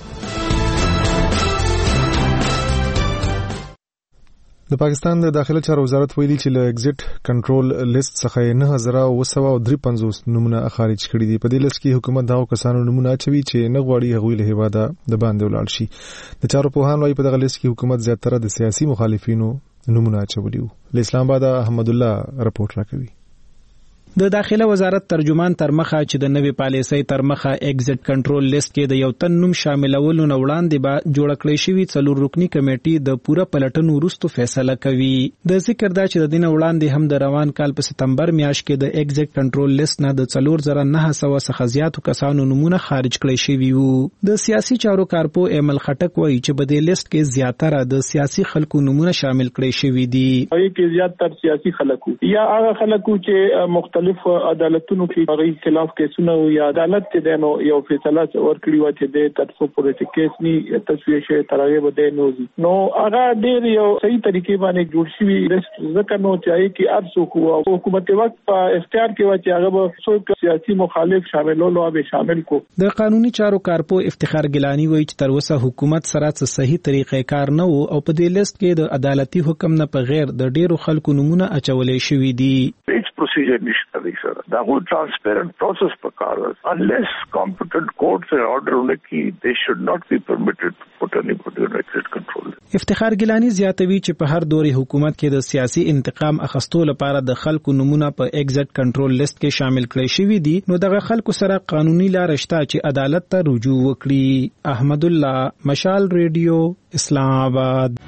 د پاکستان د داخله چارو وزارت ویلي چې له ایگزټ کنټرول لیست څخه نه هزار او سبا او درې پنځوس نمونه خارج کړي دي. په دې لیست کې حکومت دا کسانو نمونه اچوي چې نه غواړي هغوی له هیواده د باندې ولاړ شي. د چارو پوهان وايي په دغه لیست کې حکومت زیاتره د سیاسي مخالفینو نمونه اچولي وو. له اسلام آباد احمد الله رپورټ راکوي. د داخله وزارت ترجمان تر مخه چې د نوې پالیسۍ تر مخه ایگزټ کنټرول لیست کې د یو تن نوم شاملولو نه وړاندې به جوړ کړی شوی څلور رکنی کمیټې د پوره پلټنو وروسته فیصله کوي. د ذکر دا چې د دین وړاندې هم د روان کال په سپتمبر میاشت کې د ایگزټ کنټرول لیست نه د څلور زره نه سوه څخه زیاتو کسانو نمونه خارج کړی شوی وو. د سیاسي چارو کارپو ایمل خټک وایي چې په دې لیست کې زیاتره د سیاسي خلکو نمونه شامل کړی شوی دي. هغه کې زیاتره سیاسي خلکو یا هغه خلکو چې مختلف عدالتونو کې هغه خلاف کیسونه یا عدالت ته نو یو فیصله ورکړي و چې د تاسو پورې کیس ني تصویر شي ترغه بده نوزي نو هغه ډېر یو صحیح طریقې باندې جوړ شوی ځکه نو چې کی ارسو کو حکومت وخت په اختیار کې و چې هغه به څوک سیاسي مخالف شاملولو به شامل کو. د قانوني چارو کارپو افتخار ګیلانی وایي چې تر اوسه حکومت سره څه صحیح طریقې کار نه وو او په دې لیست کې د عدالتي حکم نه په غیر د ډیرو خلکو نمونه اچولې شوې دي. هیڅ پروسیجر نشته دی سره دا هو transparent process پکار unless competent courts and order ولکي they should not be permitted to put anybody on exit control. افتخار ګیلانی زیاتوي چې په هر دوري حکومت کې د سیاسي انتقام اخستو لپاره د خلکو نمونه په ایگزټ کنټرول لیست کې شامل کړي شوی دي نو دغه خلکو سره قانوني لار شته چې عدالت ته رجوع وکړي. احمد الله، مشال ریډیو، اسلام آباد.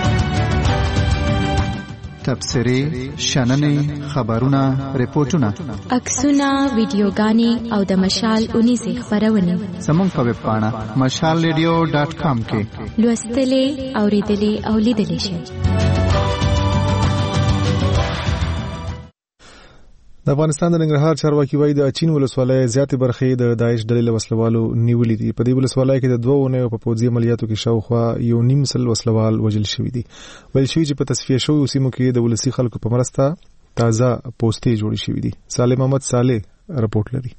تبصرې، شننې، خبرونه، ریپورتونه، عکسونه، ویډیوګانې او د مشال اونیزه خبرونه زموږ په ویب پاڼه مشال ریډیو ډاټ کام کې لوستلې، اوریدلې او لیدلې شئ. د افغانستان د ننګرهار چارواکي وایي د اچین ولسوالۍ زیاتې برخې د داعش ډلې له وسلوالو نیولې دي. په دې ولسوالۍ کې د دوه اونیو په پوځي عملیاتو کې شاوخوا یو نیم سل وسلوال وژل شوي دي. ویل شوي چې په تصفیه شویو سیمو کې د ولسي خلکو په مرسته تازه پوستې جوړې شوي دي. صالح محمد صالح رپورټ لري.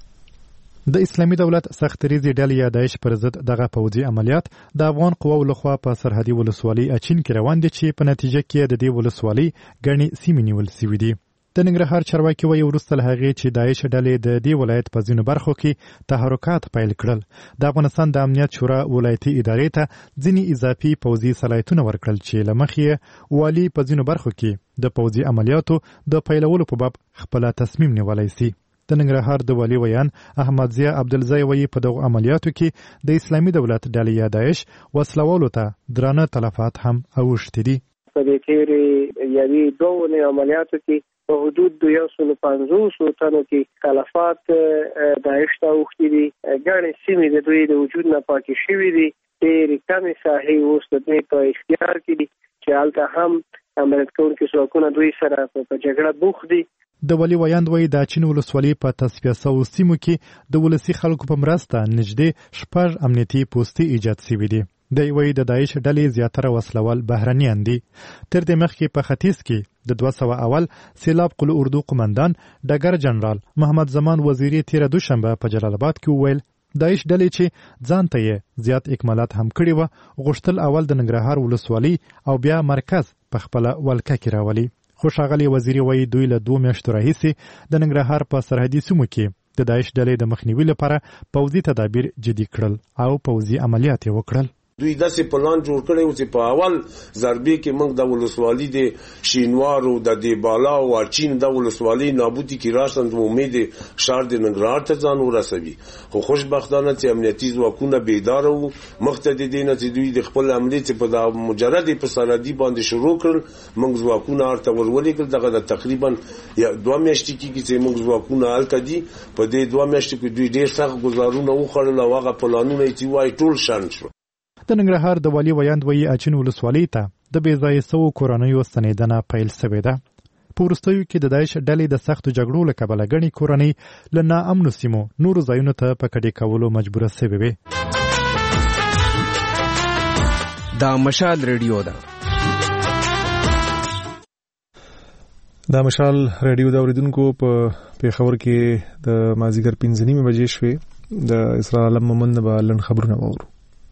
د اسلامي دولت سختریزي ډلې یا داعش پر ضد دغه پوځي عملیات د افغان قواو لخوا په سرحدي ولسوالۍ اچین کې روان دي چې په نتیجه کې د دې ولسوالۍ ګڼې سیمې نیول شوي دي. د ننګرهار چارواکي وایي وروسته له هغې چې داعش ډلې د دې ولایت په ځینو برخو کې تحرکات پیل کړل د افغانستان د امنیت شورا ولایتي ادارې ته ځینې اضافي پوځي صلاحیتونه ورکړل چې له مخې والي په ځینو برخو کې د پوځي عملیاتو د پیلولو په باب خپله تصمیم نیولی سي. د ننګرهار د والي ویان احمد ضیا عبدالزی وایي په دغو عملیاتو کې د اسلامي دولت ډلې یا داعش وسلوالو ته درانه تلفات هم اوښتي دي. په دې تیرې یوې دوه اونۍ عملیاتو کې په حدود د یو سل پنځوسو تنو کې تلفات داعش ته اوښتي دي. ګڼې سیمې د دوی د وجود نه پاکې شوي دي. ډېرې کمې ساحې اوس د دوی په اختیار کې دي چې هلته هم عملیات کوونکي ځواکونه دوی سره په جګړه بوخت دي. د ولي ویاند وایي د اچین ولسوالۍ په تصفیه سوو سیمو کې د ولسي خلکو په مرسته نږدې شپږ امنیتي پوستې ایجاد شوي دي. دی وایي د داعش ډلې زیاتره وسلوال بهرنیان دي. تر دې مخکې په ختیځ کې د دوه سوه اول سیلاب قل اردو قمندان ډګر جنرال محمد زمان وزیري تیره دوشنبه په جلال آباد کې وویل داعش ډلې چې ځان ته یې زیات اکمالات هم کړي وه غوښتل اول د ننګرهار ولسوالۍ او بیا مرکز په خپله ولکه کې راولي. خو ښاغلي وزیري وایي دوی له دوه میاشتو راهیسې د ننګرهار په سرحدي سیمو کې د داعش ډلې د مخنیوي لپاره پوځي تدابیر جدي کړل او پوځي عملیات یې وکړل. دوی داسې پلان جوړ کړی و چې په اول ضربې کې موږ د ولسوالۍ د شینوارو د دیبالا او اچین د ولسوالۍ نابودي کې راشن د امید شهر د ننګرهار ته ځان ورسوي. خو خوشبختانه چې امنیتي ځواکونه بیدار وو مخته د دې نه چې دوی د خپل عملې چې په د مجرد په سرحدي باندې شروع کړل موږ ځواکونه ارته ورولېږل. دغه د تقریبا دوه میاشتې کې چې موږ ځواکونه هلته دي په دې دوه میاشتو کې دوی ډېر سخت ګزارونه وخوړل او هغه پلانونه چې وایي ټول شنډ شو. د ننګرهار د والي ویاند وایي اچین ولسوالۍ ته د بې ځایه سوو کورنیو ستنېدنه پیل شوې ده. په وروستیو کې د داعش ډلې د سختو جګړو له کبله ګڼې کورنۍ له ناامنو سیمو نورو ځایونو ته په کډې کولو مجبوره سوې وې. دا مشال ریډیو ده. دا مشال ریډیو د اوریدونکو په پیښور کې د مازیګر پنځه نیمې بجې شوې. د اسرا عالم مومند به لنډ خبرونه واورو.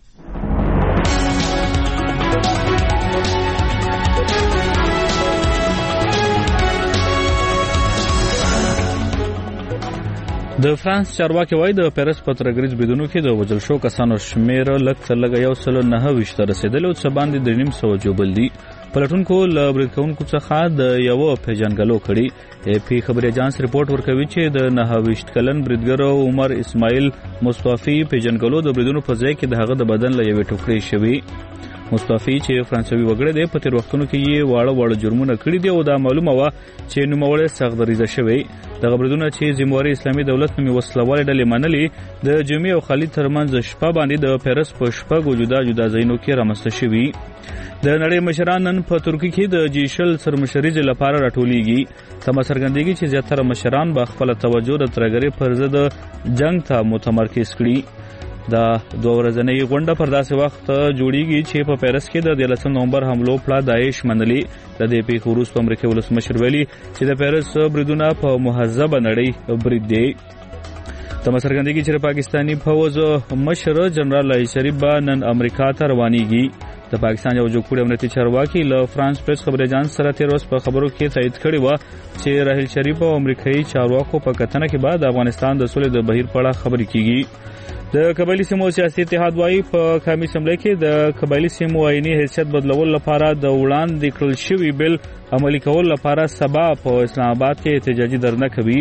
د فرانس چارواکي وایي د پیرس په ترګریز بریدونو کې د وژل شو کسانو شمېر لږ تر لږه یو سل او نهه ویشت ته رسېدلی او څه باندې د نیم سوه جوبل دي. پلټونکو له برید کوونکو څخه د یوه پیژنګلو کړي. ای پی خبري اجانس رپورټ ورکوي چې د نهه ویشت کلن بریدګر عمر اسماعیل مصطفی پیژنګلو د بریدونو په ځای کې د هغه د بدن له یوې ټوکرې شوی. مصطفی چې فرانسوي وګړی دی په تیر وختونو کې یې واړه واړه جرمونه کړي دي او دا معلومه وه چې نوموړی سختدریزه شوی. دغه بریدونه چې ذمواري اسلامي دولت نومې وسلوالې ډلې منلي د جمعې او خالد ترمنځ شپه باندې د پیرس په شپږو جدا جدا ځایونو کې رامنځته شوي. د نړۍ مشران نن په ترکیه کې د جی شل سرمشریزې لپاره راټولیږي. تمه څرګندېږي چې زیاتره مشران به خپله توجه د ترهګرۍ پر ضد جنګ ته متمرکز کړي. دا دوه ورځنۍ غونډه پر داسې وخت جوړیږي چې په پیرس کې د دیارلسم نومبر حملو پړه داعش منلي. د دې پیښې وروسته امریکایي ولسمشر ویلي چې د پیرس بریدونه په مهذبه نړۍ برید دی. تمه څرګندېږي چې پاکستاني پوځ مشر جنرال شریف به نن امریکا ته روانېږي. د پاکستان یو جوړ امنیتي چارواکي له فرانس پریس خبري اجانس سره تیر ورځ په خبرو کې تایید کړی و چې راهیل شریف او امریکایي چارواکو په کتنه کې بعد افغانستان د سولې د بهیر په اړه خبرې کیږي. د قبایلی سیمو سیاسي اتحاد وايي په قومي اسمبلی کې د قبایلی سیمو آئینی حیثیت بدلول لپاره د وړاندې کړل شوی بل عملي کول لپاره سبا په اسلام آباد کې احتجاجي درنه کوي.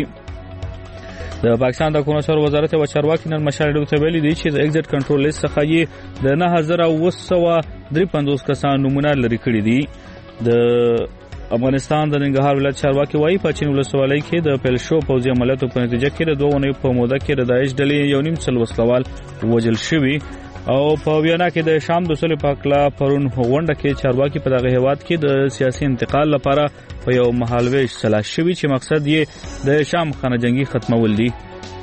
د پاکستان د کونسل وزارت او چارواکي نن مشال ډوته ویلي دي چې د ایگزټ کنټرول لیست څخه یې د نه هزار اوه سوه درې پنځوس کسان نمونه لري کړي دي. د افغانستان د ننګرهار ولایت چارواکي وایي په چین ولسوالۍ کې د پیل شو پوځي عملیاتو په نتیجه کې د دوه اونیو په موده کې د داعش ډلې یو نیم سل وسلوال وژل شوي. او په ویانا کې د شام د سولې په هکله پرون غونډه کې چارواکي په دغه هیواد کې د سیاسي انتقال لپاره په یو مهالویش سلا شوي چې مقصد یې د شام خانه جنګي ختمول دي.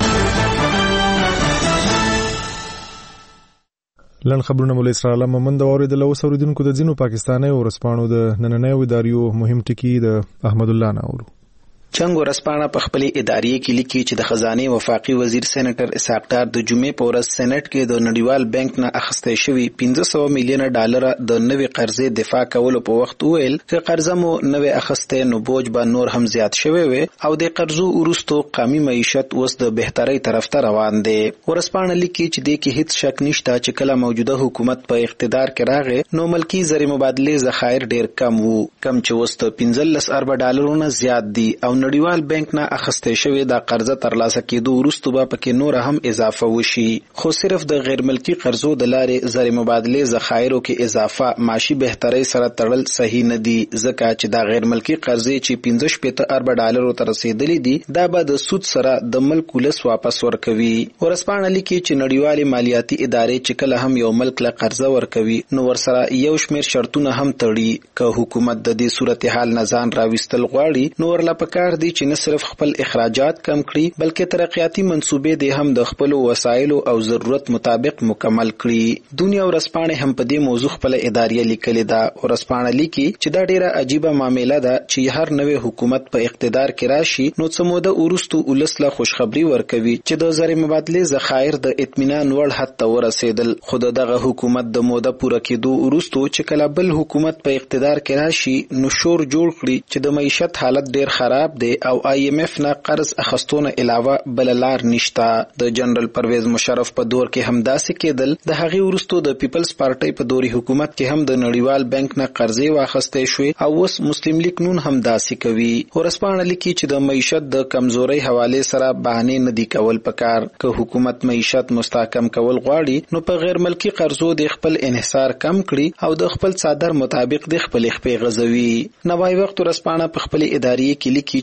لن خبرونه مول اسرائیل مومند اوریدل او اوریدونکو د ځینو پاکستاني ورسپانو د نننیو اداریو مهم ټکی د احمد الله ناورو. چنګ ورسپانه په خپل ادارې کې لیکي چې د خزانه وفاقي وزیر سېنیټر اسحاق ډار د جمعې په ورځ سېنات کې د نړیوال بانک نه اخیستل شوی پنځه سوه میلیونه ډالر د نوې قرضې دفاع کولو په وخت ویل چې قرضه مو نوې اخیسته نو بوج به نور هم زیات شوی وي او د قرضو ورستو قومي معیشت اوس د بهترۍ طرف ته روان دی. ورسپانه لیکي چې د کې هیڅ شک نشته چې کله موجوده حکومت په اقتدار کې راغی نو ملکی زر مبادله ذخایر ډیر کم وو کم چې اوس د پنځلس ارب ډالرونو زیات دي او نړیوال بانک نه اخیسته شوی د قرضه ترلاسه کېدو وروسته به پکې نور هم اضافه وشي. خو صرف د غیر ملکی قرضو د لارې زر مبادله ذخایرو کې اضافه معاشي بهترۍ سره تړل صحیح نه دي ځکه چې د غیر ملکی قرضې چې پنځه شپږ ارب ډالرو ته رسیدلې دي دا به د سود سره د ملک ولس واپس ورکوي. ورسپانه لیکي چې نړیوالې مالیاتي ادارې چې کله هم یو ملک له قرضه ورکوي نو ورسره یو شمېر شرطونه هم تړي که حکومت د دې صورتحال نه ځان راوستل غواړي نو ورله پکار دي چې نه صرف خپل اخراجات کم کړي بلکې ترقیاتي منصوبې د هم د خپل وسایلو او ضرورت مطابق مکمل کړي. دنیا ورسپانه هم په دې موضوع خپل ادارې لیکلې ده. ورسپانه لیکي چې دا ډیره عجیبه معاملې ده چې هر نوې حکومت په اقتدار کې راشي نو څه موده وروسته ولسله خوشخبری ورکوي چې د زر مبادله ذخایر د اطمینان وړ حد ته ورسېدل. خو دغه حکومت د موده پوره کېدو وروسته چې کله بل حکومت په اقتدار کې راشي نو شور جوړ کړي چې د معیشت حالت ډیر خراب دی او آی ایم ایف نه قرض اخستونه علاوه بل لار نشته. د جنرال پرویز مشرف په دور کې هم داسې کېدل. د هغې وروسته د پیپلز پارټۍ په دوري حکومت کې هم د نړیوال بانک نه قرضې واخیستې شوې او اوس مسلم لیگ نون هم داسې کوي. ورسپانه لیکي چې د معیشت د کمزورۍ حواله سره بهانې نه دي کول پکار. که حکومت معیشت مستحکم کول غواړي نو په غیر ملکی قرضو د خپل انحصار کم کړي او د خپل صادر مطابق د خپل خپې غزوي. نوای وخت ورسپانه په خپل ادارې کې لیکي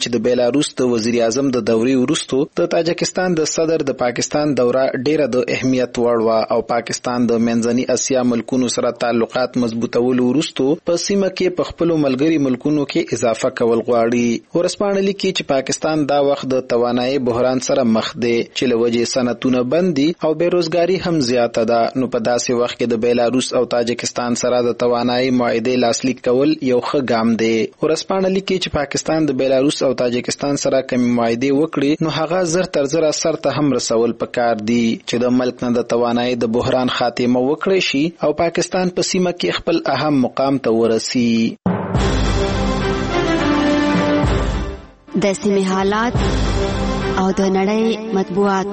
چې د بیلاروس د وزیر اعظم د دورې وروسته د تاجکستان د صدر د پاکستان دوره ډیره د اهمیت وړ و او پاکستان د منځني اسیا ملکونو سره تعلقات مضبوطولو وروسته په سیمه کې په خپل ملګري ملکونو کې اضافه کول غواړي. ورسپانه لیکي چې پاکستان دا وخت د توانایي بحران سره مخ دی چې له وجې صنعتونه بند دي او بیروزګاری هم زیاته ده. نو په داسې وخت کې د بیلاروس او تاجکستان سره د توانایي معاهدې لاسلیک کول یو ښه ګام دی. ورسپانه لیکي چې پاکستان د بیلاروس او تاجکستان سره کوم معاهدې وکړي نو هغه زر تر زر سر ته هم رسول پکار دي چې د ملک نه د توانایي د بحران خاتمه وکړي شي او پاکستان په سیمه کې خپل اهم مقام ته ورسي. د سیمې حالات او د نړۍ مطبوعات.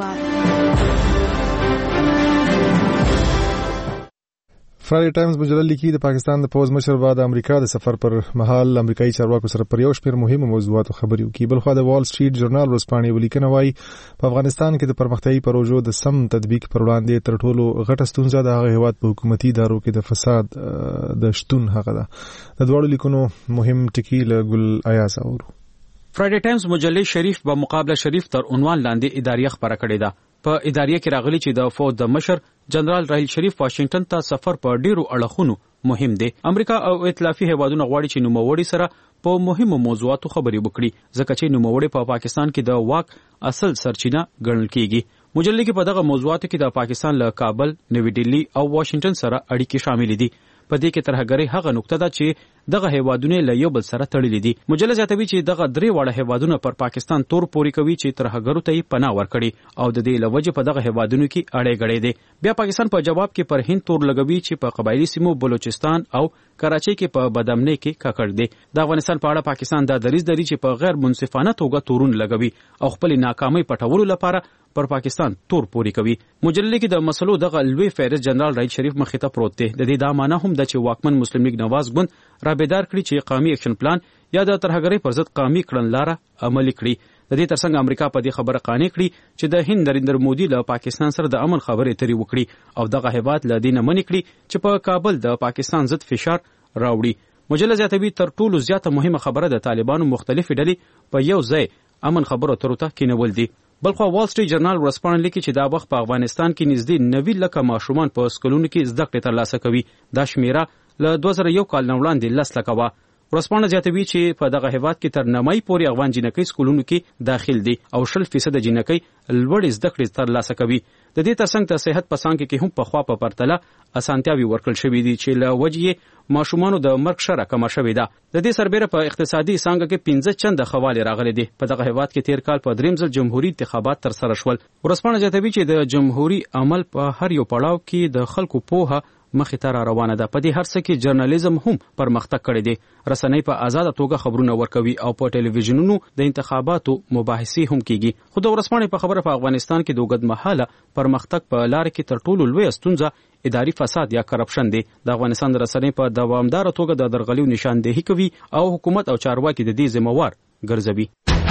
فرایډي ټایمز مجله لیکي د پاکستان د پوز مشر بعد امریکا د سفر پر مهال امریکایي چارواکو سره پر یو شمېر مهمو موضوعاتو خبرې وکړي. بلخوا د وال سټریټ ژورنال ورځپاڼې ولیکنه وايي په افغانستان کې د پرمختیايي پروژو د سم تطبیق پر وړاندې تر ټولو غټه ستونزه د هغه هیواد په حکومتي ادارو کې د فساد د شتون هغه ده. د دواړو لیکونو مهم ټکي له ګل ایاز اورو. فرایډي ټایمز مجلې شریف په مقابله شریف تر عنوان لاندې اداریه خبره کړې ده. په اداریه کې راغلي چې د فوج د مشر جنرال راحیل شریف واشنگټن ته سفر په ډیرو اړخونو مهم دی. امریکا او ائتلافي هیوادونه غواړي چې نوموړي سره په مهمو موضوعاتو خبرې وکړي ځکه چې نوموړي په پاکستان کې د واک اصل سرچینه ګڼل کیږي. مجلې کې په دغه موضوعاتو کې د پاکستان له کابل، نوی ډیلی او واشنگټن سره اړیکې شامل دي. په دې کې ترهګرۍ هغه نقطه ده چې دغه هیوادونه له یو بل سره تړلي دي. مجله زیاتوي چې دغه درې واړه هیوادونه پر پاکستان تور پوري کوي چې ترهګرو ته یې پناه ورکړي او د دې لوجه په دغه هیوادونو کې اړې غړې دي. بیا پاکستان په جواب کې پر هند تور لګوي چې په قبایلی سیمو بلوچستان او کراچۍ کې په بدامنۍ کې ککړ دي. د افغانستان په اړه پاکستان دا دریځ لري چې په غیر منصفانه توګه تورون لګوي او خپل ناکامۍ پټولو لپاره پر پاکستان تور پوري کوي. مجلې کې د مسلو دغه لوی فهرست جنرال راحیل شریف مخې ته پروت دی. د دې دا معنی هم ده چې واکمن مسلم لیگ نواز ګوند را بیدار کړي چې قومي اکشن پلان یا د ترهګرۍ پر ضد قومي کړنلاره عملي کړي. د دې ترڅنګ امریکا په دې خبره قانع کړي چې د هند نریندر مودي له پاکستان سره د امن خبرې اترې وکړي او دغه هیواد له دې نه منع کړي چې په کابل د پاکستان ضد فشار راوړي. مجله زیاتوي تر ټولو زیاته مهمه خبره د طالبانو مختلفې ډلې په یو ځای امن خبرو اترو ته کېنول دي. بلخوا وال سټریټ ژورنال ورځپاڼه لیکي چې دا وخت په افغانستان کې نږدې نوي لکه ماشومان په سکولونو کې زده کړې ترلاسه کوي. دا شمیره له دوه زره یو کال نه وړاندې لس لکه وه. ورځپاڼه زیاتوي چې په دغه هیواد کې تر نیمایي پورې افغان جینکۍ سکولونو کې داخل دي او شل فیصده جینکۍ لوړې زده کړې ترلاسه کوي. د دې ترڅنګ د صحت په څانګه کې هم پخوا په پرتله اسانتیاوې ورکړل شوې دي چې له وجې ماشومانو د مرګ شره کمه شوې ده. د دې سربېره په اقتصادي څانګه کې پنځه چنده ښه راغلي دي. په دغه هیواد کې تیر کال په دریم ځل جمهوریت انتخابات ترسره شول. ورځپاڼه زیاتوي چې د جمهوری عمل په هر یو پړاو کې د خلکو پوهه مخې ته را روانه ده. په دې هر څه کې جرنالیزم هم پرمختګ کړی دی. رسنۍ په آزاده توګه خبرونه ورکوي او په ټلویزیونونو د انتخاباتو مباحثې هم کیږي. خو د ورځپاڼې په خبره په افغانستان کې د اوږدمهاله پرمختګ په لار کې تر ټولو لویه ستونزه اداري فساد یا کرپشن دی. د افغانستان د رسنۍ په دوامداره توګه د درغلیو نشاندهي کوي او حکومت او چارواکي د دې ذمہوار ګرځوي.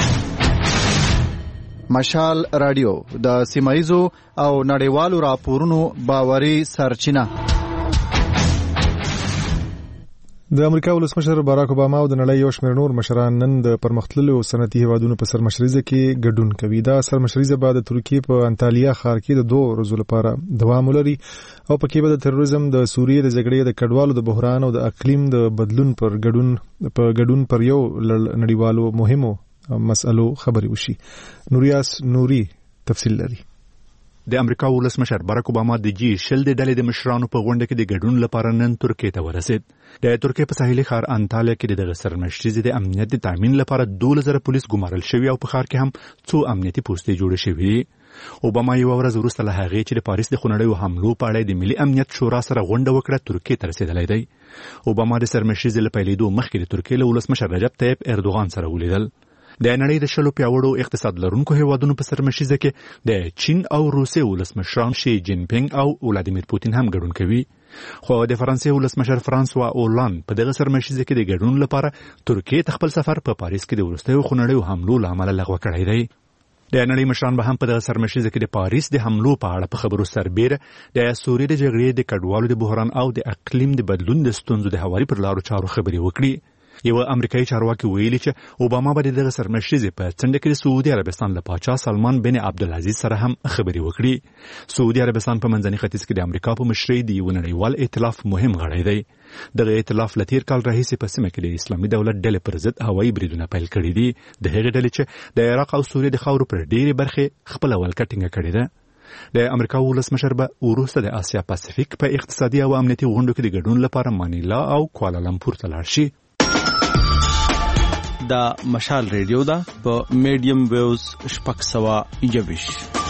مشال رادیو د سیمایزو او نړیوالو راپورونو باوري سرچینه. د امریکا ولسمشر باراک اوباما او د نړۍ یو شمېر نور مشران نن د پرمختللو صنعتي هیوادونو په سرمشریزه کې ګډون کوي. دا سرمشریزه به د ترکیې په انټالیا ښار کې د دوه ورځو لپاره دوام ولري او پکې به د تروریزم، د سوریې د جګړې، د کډوالو د بحران او د اقلیم د بدلون پر ګډون په ګډون پر یو نړیوالو مهمو مسألو خبرې وشي. نوریاس نوري تفصیل لري. د امریکا ولسمشر باراک اوباما د جی شل د ډلې د مشرانو په غونډه کې د ګډون لپاره نن ترکیې ته ورسید. د ترکیې په ساحلي ښار انټالیا کې د سرمشریزې د امنیت د تامین لپاره دوه زره پولیس ګمارل شوي او په ښار کې هم څو امنیتي پوستې جوړې شوي. اوباما یو ورځ وروسته له هغې چې د پاریس د خونړیو حملو په اړه د ملي امنیت شورا سره غونډه وکړه ترکیې ته رسېدلی دی. اوباما د سرمشریزې له پیلېدو مخکې د ترکیې له ولسمشر رجب طیب اردوغان سره ولیدل. د نړۍ د شلو پیاوړو اقتصاد لرونکو هیوادونو په سرمشریزه کې د چین او روسیې ولسمشران شي جین پینګ او ولادیمیر پوتین هم ګډون کوي. خو د فرانسې ولسمشر فرانسوا اولاند په دغه سرمشریزه کې د ګډون لپاره ترکیې ته خپل سفر په پاریس کې د وروستیو خونړیو حملو له امله لغوه کړی دی. د نړۍ مشران به هم په دغه سرمشریزه کې د پاریس د حملو په اړه په خبرو سربیره د سوریې د جګړې، د کډوالو د بحران او د اقلیم د بدلون د ستونزو د هواري پر لارو چارو خبرې وکړي. یو امریکایي چارواکي ویلي چې اوباما به دغه سرمشریزې په څنډه کې سعودي عربستان له پاچا سلمان بن عبدالعزیز سره هم خبرې وکړي. سعودي عربستان په منځني ختیځ کې د امریکا په مشرۍ د یو نړیوال ائتلاف مهم غړی دی. دغه ائتلاف له تیر کال راهیسې په سیمه کې د اسلامي دولت ډلې پر ضد هوایي بریدونه پیل کړي دي. د هغې ډلې چې د عراق او سوریې د خاورو پر ډېرې برخې خپله ولکه ټینګه کړې ده. د امریکا ولسمشر به وروسته د آسیا پاسفیک په اقتصادي او امنیتي غونډو کې د ګډون لپاره مانیلا او کوالالمپور ته لاړ شي. دا مشال ریډیو ده په میډیم ویوز شپږ سوه یوویش.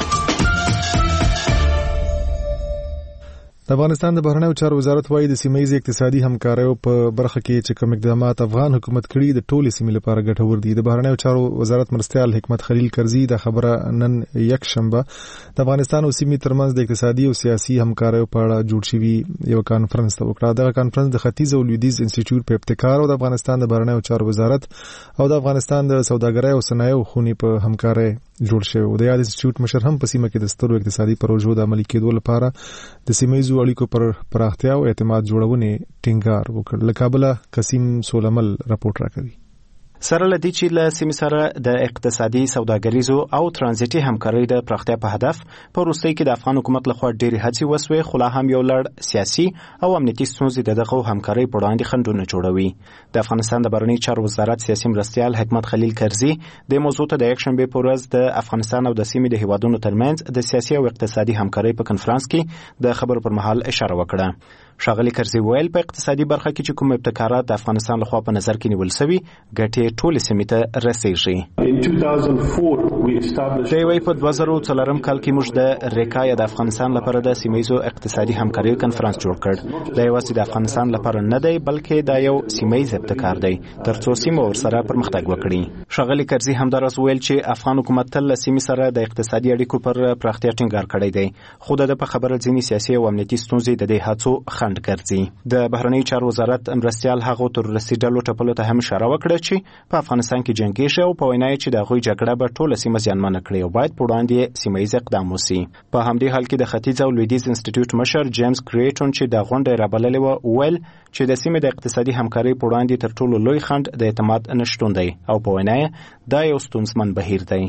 د افغانستان د بهرنیو چارو وزارت وايي د سیمه‌ییز اقتصادي همکاریو په برخه کې چې کوم اقدامات افغان حکومت کړي د ټولې سیمې لپاره ګټور دي. د بهرنیو چارو وزارت مرستیال حکمت خلیل کرزي د خبره نن یک شنبه د افغانستان او سیمې ترمنځ د اقتصادي او سیاسي همکاریو په اړه جوړ شوی یو کانفرنس ته وکړه. دغه کانفرنس د ختیځ او لویدیځ انسټیټیوټ په ابتکار او د افغانستان د بهرنیو چارو وزارت او د افغانستان د سوداګرۍ او صنایعو خونې په همکارۍ جوړ شوی. د یاد انسټیټیوټ مشر هم په سیمه کې د سترو اقتصادي پروژو د عملي کېدو لپاره د سیمه‌ییزو اړیکو پر پراختیا او اعتماد جوړونې ټینګار وکړ. له کابله قسیم سولمل راپورټ راکوي. سره لدی چې له سیمې سره د اقتصادي سوداګریزو او ترانزیتي همکارۍ د پراختیا په هدف په وروستۍ کې د افغان حکومت لخوا ډېرې هڅې وسوې، خو لا هم یو لړ سیاسي او امنیتي ستونزې د دغه همکارۍ په وړاندې خنډونه جوړوي. د افغانستان د بهرنیو چارو وزارت سیاسي مرستیال حکمت خلیل کرزي د موضوع ته د یکشنبې په ورځ د افغانستان او د سیمې د هیوادونو ترمنځ د سیاسي او اقتصادي همکارۍ په کنفرانس کې د خبرو پر مهال اشاره وکړه. ښاغلي کرزي ویل په اقتصادي برخه کې چې کوم ابتکارات د افغانستان لخوا په نظر کې نیول شوي ګټې ټولې سیمې ته رسیږي. د یوې په دوه زره څلورم کال کې موږ د ریکا یا د افغانستان لپاره د سیمه‌ییزو اقتصادي همکارۍ کنفرانس جوړ کړ. دا یوازې د افغانستان لپاره نه دی بلکې دا یو سیمه‌ییز ابتکار دی ترڅو سیمه ورسره پرمختګ وکړي. ښاغلي کرزي همداراز ویل چې افغان حکومت تل له سیمې سره د اقتصادي اړیکو پر پراختیا ټینګار کړی دی، خو د په خبره ځینې سیاسي او امنیتي ستونزې د دې هڅو خنډ ګرځي. د بهرنیو چارو وزارت مرستیال هغو تروریستي ډلو ټپلو ته هم اشاره وکړه چې په افغانستان کې جنګېږي او په وینا یې چې د هغوی جګړه به ټوله سیمه زیانمنه کړي او باید په وړاندې سیمه‌ییز اقدام وسي. په همدې حال کې د ختیځ او لویدیځ انسټیټیوټ مشر جیمز کریټون چې د غونډې رابللې وه ویل چې د سیمې د اقتصادي همکارۍ په وړاندې تر ټولو لوی خنډ د اعتماد نشتون دی او په وینا یې دا یو ستونزمن بهیر دی.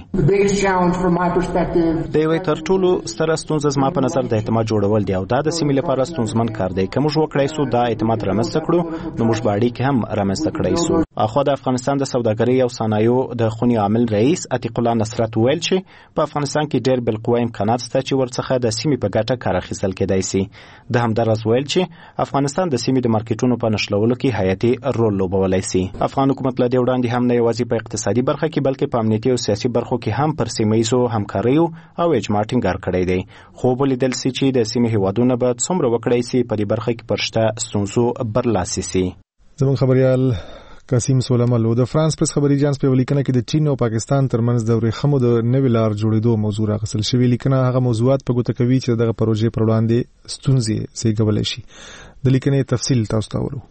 د یوې تر ټولو ستره ستونزه زما په نظر د اعتماد جوړول دی او دا د سیمې لپاره ستونزمن کار دی. که موږ وکړای سو دا اعتماد رامنځته کړو نو موږ به اړیکې هم رامنځته کړای سو. اخوا د افغانستان د سوداګرۍ او صنایعو د خونې عامل رئیس عتیق الله نصرت ویل چې په افغانستان کې ډېر بالقوه امکانات شته چې ورڅخه د سیمې په ګټه کار اخیستل کېدای سي. د همداراز ویل چې افغانستان د سیمې د مارکیټونو په نښلولو کې حیاتي رول لوبولی سي. افغان حکومت له دې وړاندې هم نه یوازې په اقتصادي برخه کې بلکې په امنیتي او سیاسي برخو کې هم پر سیمه‌ییزو همکاریو او اجماع ټینګار کړی دی. خو ولیدل سي چې د سیمې هیوادونه به څومره وکړای سي په دې برخه کې پر شته ستونزو برلاسي سي. زموږ خبريال قاسم سولمل د فرانس پریس خبري جانس په ولیکنه کې د چین او پاکستان ترمنځ د ورېخمو د نوې لار جوړېدو موضوع راغسل شوی. لیکنه هغه موضوعات په ګوته کوي چې دغه پروژې پر وړاندې ستونزې زیږولای شي. د لیکنې تفصیل تاسو ته ورو.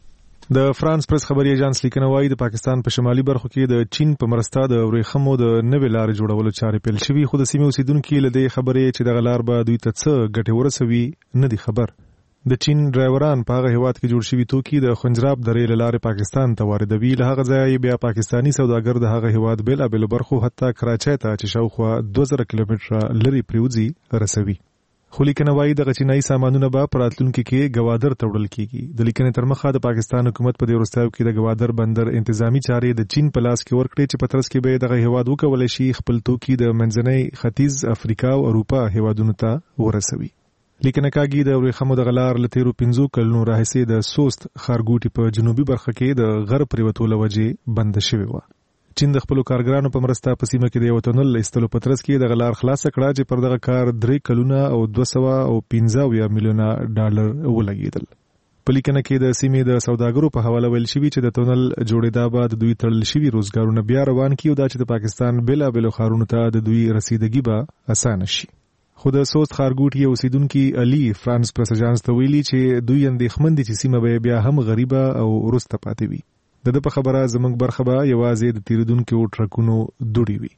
د فرانس پریس خبري اژانس لیکنه وايي د پاکستان په شمالي برخو کې د چین په مرسته د ورېخمو د نوې لار جوړولو چارې پیل شوي، خو د سیمې اوسیدونکو له دې خبرې چې دغه لار به دوی ته څه ګټه ورسوي نه دي خبر. د چین ډرایوران په هغه هیواد کې جوړ شوي توکي د خنجراب درې له لارې پاکستان ته واردوي. له هغه ځایه بیا پاکستانی سوداګر د هغه هیواد بېلابېلو برخو حتی کراچۍ ته چې شاوخوا دوه زره کیلومتره لرې پرېوځي رسوي. خو لیکنه وايي دغه چینایي سامانونه به په راتلونکي کې ګوادر ته وړل کېږي. د لیکنې تر مخه د پاکستان حکومت په دې وروستیو کې د ګوادر بندر انتظامی چارې د چین په لاس کې ورکړې چې په ترڅ کې به دغه هیواد وکولی شي خپل توکي د منځنۍ ختیځ افریقا او اروپا هیوادونو ته ورسوي. لیکنه کاږي د ورېخمو د غلار له تیرو پنځو کلونو راهیسې د سوست ښارګوټي په جنوبي برخه کې د غر پریوتو له وجې بنده شوې وه. چین د خپلو کارګرانو په مرسته په سیمه کې د یو تونل ایستلو په ترڅ کې د غلار خلاصه کړه چې پر دغه کار درې کلونه او دوه سوه او پنځه اویا میلیونه ډالر ولګېدل. په لیکنه کې د سیمې د سوداګرو په حواله ویل شوي چې د تونل جوړېدا به د دوی تړل شوي روزګارونه بیا روان کړي او دا چې د پاکستان بېلابېلو ښارونو ته د دوی رسیدګي به اسانه شي. خو د سوست ښارګوټي اوسیدونکي علي فرانس پریس اژانس ته ویلي چې دوی اندېښمن دي چې سیمه به بیا هم غریبه او وروسته پاتې وي. د ده په خبره زموږ برخه به یوازې د تیریدونکو ټرکونو دوړې وي.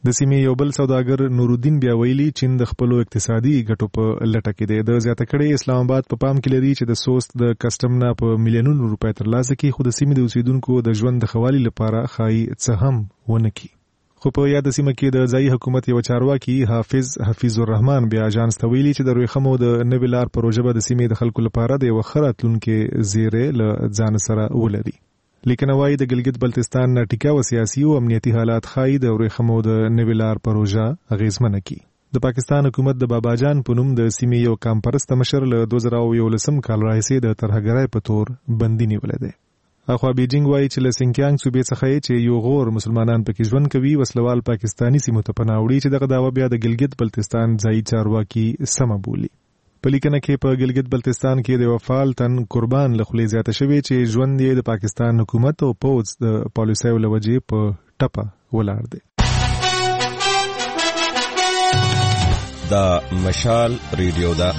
د سیمې یو بل سوداګر نورالدین بیا ویلي چین د خپلو اقتصادي ګټو په لټه کې دی. د زیاته کړې اسلام آباد په پام کې لري چې د سوست د کسټم نه په میلیونونو روپۍ ترلاسه کړي، خو د سیمې د اوسیدونکو د ژوند د ښه والي لپاره ښایي څه هم ونه کړي. خو په یاد سیمه کې د ځایي حکومت یو چارواکي حافظ حفیظ الرحمن بیا اژانس ته ویلي چې د ورېښمو د نوې لار پروژه به د سیمې د خلکو لپاره د یوه ښه راتلونکي زیری له ځان سره ولري. لیکنه وایي د ګلګت بلتستان نه ټیکا و سیاسي او امنیتي حالات ښایي د ورېښمو د نوې لار پروژه اغېزمنه کړي. د پاکستان حکومت د بابا جان په نوم د سیمې یو کامپرسته مشر له دوه زره یولسم کال راهیسې د ترهګرۍ په تور بندي نیولی دی. اخوا بیجینګ وایي چې له سینکیانګ صوبې څخه چې یو غور مسلمانان پکې ژوند کوي، وسلوال پاکستاني سیمو ته پناه وړي چې دغه دعوه بیا د ګلګت بلتستان ځایي چارواکي سمه بولي. په لیکنه کې په ګلګت بلتستان کې د وفال تن قربان له خولې زیاته شوې چې ژوند یې د پاکستان حکومت او پوځ د پالیسیو له وجې په ټپه ولاړ دی. دا مشال ریډیو ده.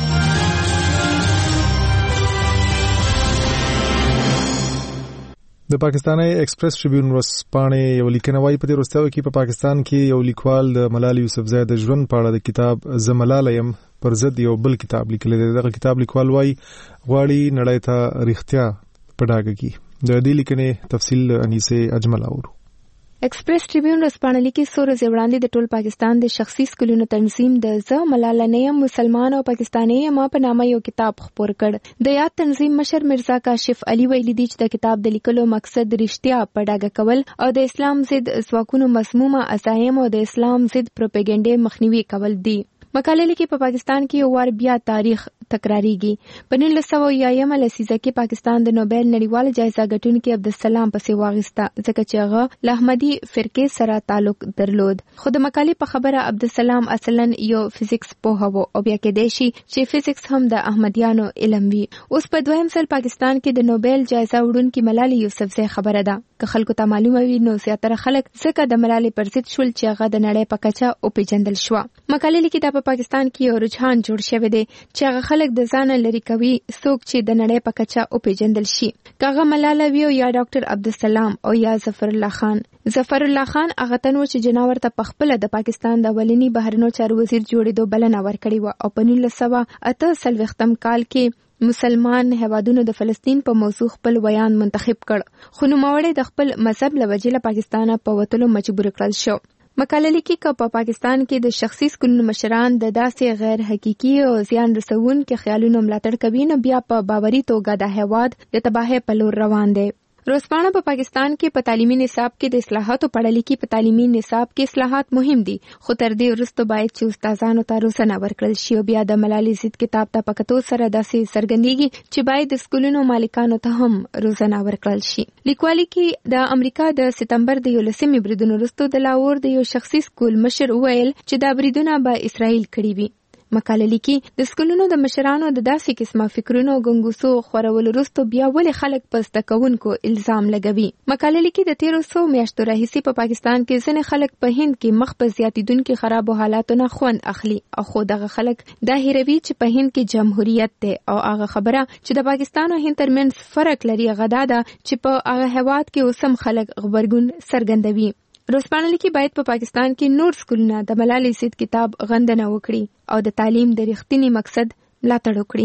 د پاکستاني ایکسپریس ټریبیون ورځپاڼې یو لیکنه وایي په دې وروستیو کې په پاکستان کې یو لیکوال د ملالۍ یوسفزۍ د ژوند په اړه د کتاب زه ملاله یم پر ضد یو بل کتاب لیکلی دی. دغه کتاب لیکوال وایي غواړي نړۍ ته رښتیا په ډاګه کړي. د دې لیکنې تفصیل انیسې اجمل اورو. ایکسپریس ټریبیون ورځپاڼه لیکي څو ورځې وړاندې د ټول پاکستان د شخصي سکولونو تنظیم د زه ملاله نه یم مسلمان او پاکستاني یم په نامه یو کتاب خپور کړ. د یاد تنظیم مشر مرزا کاشف علي ویلي دی چې د کتاب د لیکلو مقصد رښتیا په ډاګه کول او د اسلام ضد ځواکونو مسمومه عزایم او د اسلام ضد پروپاګاندا مخنیوي کول دي. مقاله لیکي په پاکستان کې یو وار بیا تاریخ تکراریږي. په نولس سوه یایم لسیزه کې پاکستان د نوبل نړیواله جایزه ګټونکي عبدالسلام پسې واغسته ځکه چې هغه له احمدي فرقې سره تعلق درلود. خو د مقالې په خبره عبدالسلام اصلا یو فزیکس پوه و او بیا کېدای شي چې فزیکس هم د احمدیانو علم وي. اوس په دویم ځل پاکستان کې د نوبل جایزه وړونکي ملالۍ یوسفزۍ خبره ده. که خلکو ته معلومه وي نو زیاتره خلک ځکه د ملالۍ پر ضد شول چې هغه د نړۍ په کچه وپېژندل شوه. مقالې لیکي دا په پاکستان کې یو رجحان جوړ شوی دی چې هغه خلک د ځانه لري کوي څوک چې د نړۍ په کچه وپېژندل شي. که هغه ملاله وي یا ډاکټر عبدالسلام او یا ظفر الله خان. ظفر الله خان هغه تن و چې جناور ته پخپله د پاکستان د اولني بهرنیو چارو وزیر جوړېدو بلنه ورکړې وه او په نولس سوه اته څلوېښتم کال کې مسلمان هیوادونو د فلسطین په موضوع خپل بیان منتخب کړ. خو نوموړی د خپل مذهب له وجې له پاکستانه په وتلو مجبور کړل شو. مقاله لیکي که په پاکستان کې د شخصي سکولونو مشران د داسې غیر حقیقي او زیان رسونکو خیالونو ملاتړ کوي نو بیا په باوري توګه د هیواد د تباهۍ په لور روان دی. ورځپاڼه په پاکستان کې په تعلیمي نصاب کې د اصلاحاتو په اړه لیکي په تعلیمي نصاب کې اصلاحات مهم دي خو تر دې وروسته باید چې استادانو ته روزنه ورکړل شي او بیا د ملالۍ ضد کتاب ته په کتو سره داسې څرګندېږي چې باید د سکولونو مالکانو ته هم روزنه ورکړل شي. لیکوالي کې د امریکا د سپتمبر د یولسمې بریدونو وروسته د لاهور د یو شخصي سکول مشر وویل چې دا بریدونه به اسرائیل کړي وي. مقاله لیکي د سکولونو د مشرانو د داسې قسمه فکرونو ګنګوسو خورولو وروسته بیا ولې خلک په زده کوونکو الزام لګوي. مقاله لیکي د تیرو څو میاشتو راهیسې په پاکستان کې ځینې خلک په هند کې مخ په زیاتېدونکو خرابو حالاتو نه خوند اخلي او خو دغه خلک دا هیروي چې په هند کې جمهوریت دی او هغه خبره چې د پاکستان او هند ترمنځ فرق لري هغه دا ده چې په هغه هیواد کې اوس هم خلک غبرګون څرګندوي. ورځپاڼه لیکي باید په پاکستان کې نور سکولونه د ملالۍ ضد کتاب غندنه وکړي او د تعلیم د رښتینی مقصد ملاتړ وکړي.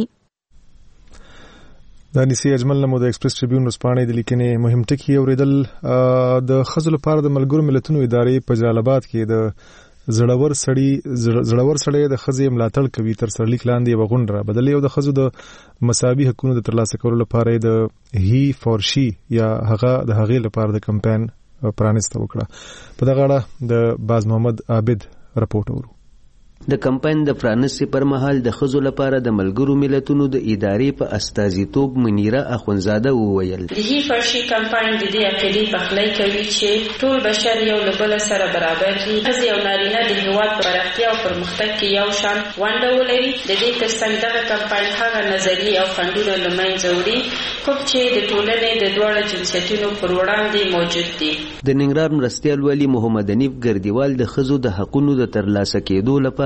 د انیسې اجمل نمو د ایکسپریس ټریبیون ورځپاڼې د لیکنې مهم ټکي اورېدل. د ښځو لپاره د ملګرو ملتونو ادارې په جلال آباد کې د زړور سړی زړور سړی د ښځې ملاتړ کوي تر سرلیک لاندې یوه غونډه رابدلې او د ښځو د مساوي حقونو د ترلاسه کولو لپاره د هی فور شي یا هغه د هغې لپاره د کمپاین پرانسته وکړه. په دغه اړه د باز محمد عابد رپورټ اورو. د کمپاین د پرانستې پر مهال د ښځو لپاره د ملګرو ملتونو د ادارې په استازیتوب منیره اخونزاده وویل د هی فرشي کمپاین د دې عقیدې پخلی کوي چې ټول بشر یو له بل سره برابر دي. ښځې او نارینه د هیواد په پراختیا او پرمختګ کې یو شان ونډه ولري. د دې ترڅنګ دغه کمپاین هغه نظریې او خنډونه له منځه وړي کوم چې د ټولنې د دواړو جنسیتونو پر وړاندې موجود دي. د ننګرهار مرستیال والي محمد حنیف ګردیوال د ښځو د حقونو د ترلاسه کېدو لپاره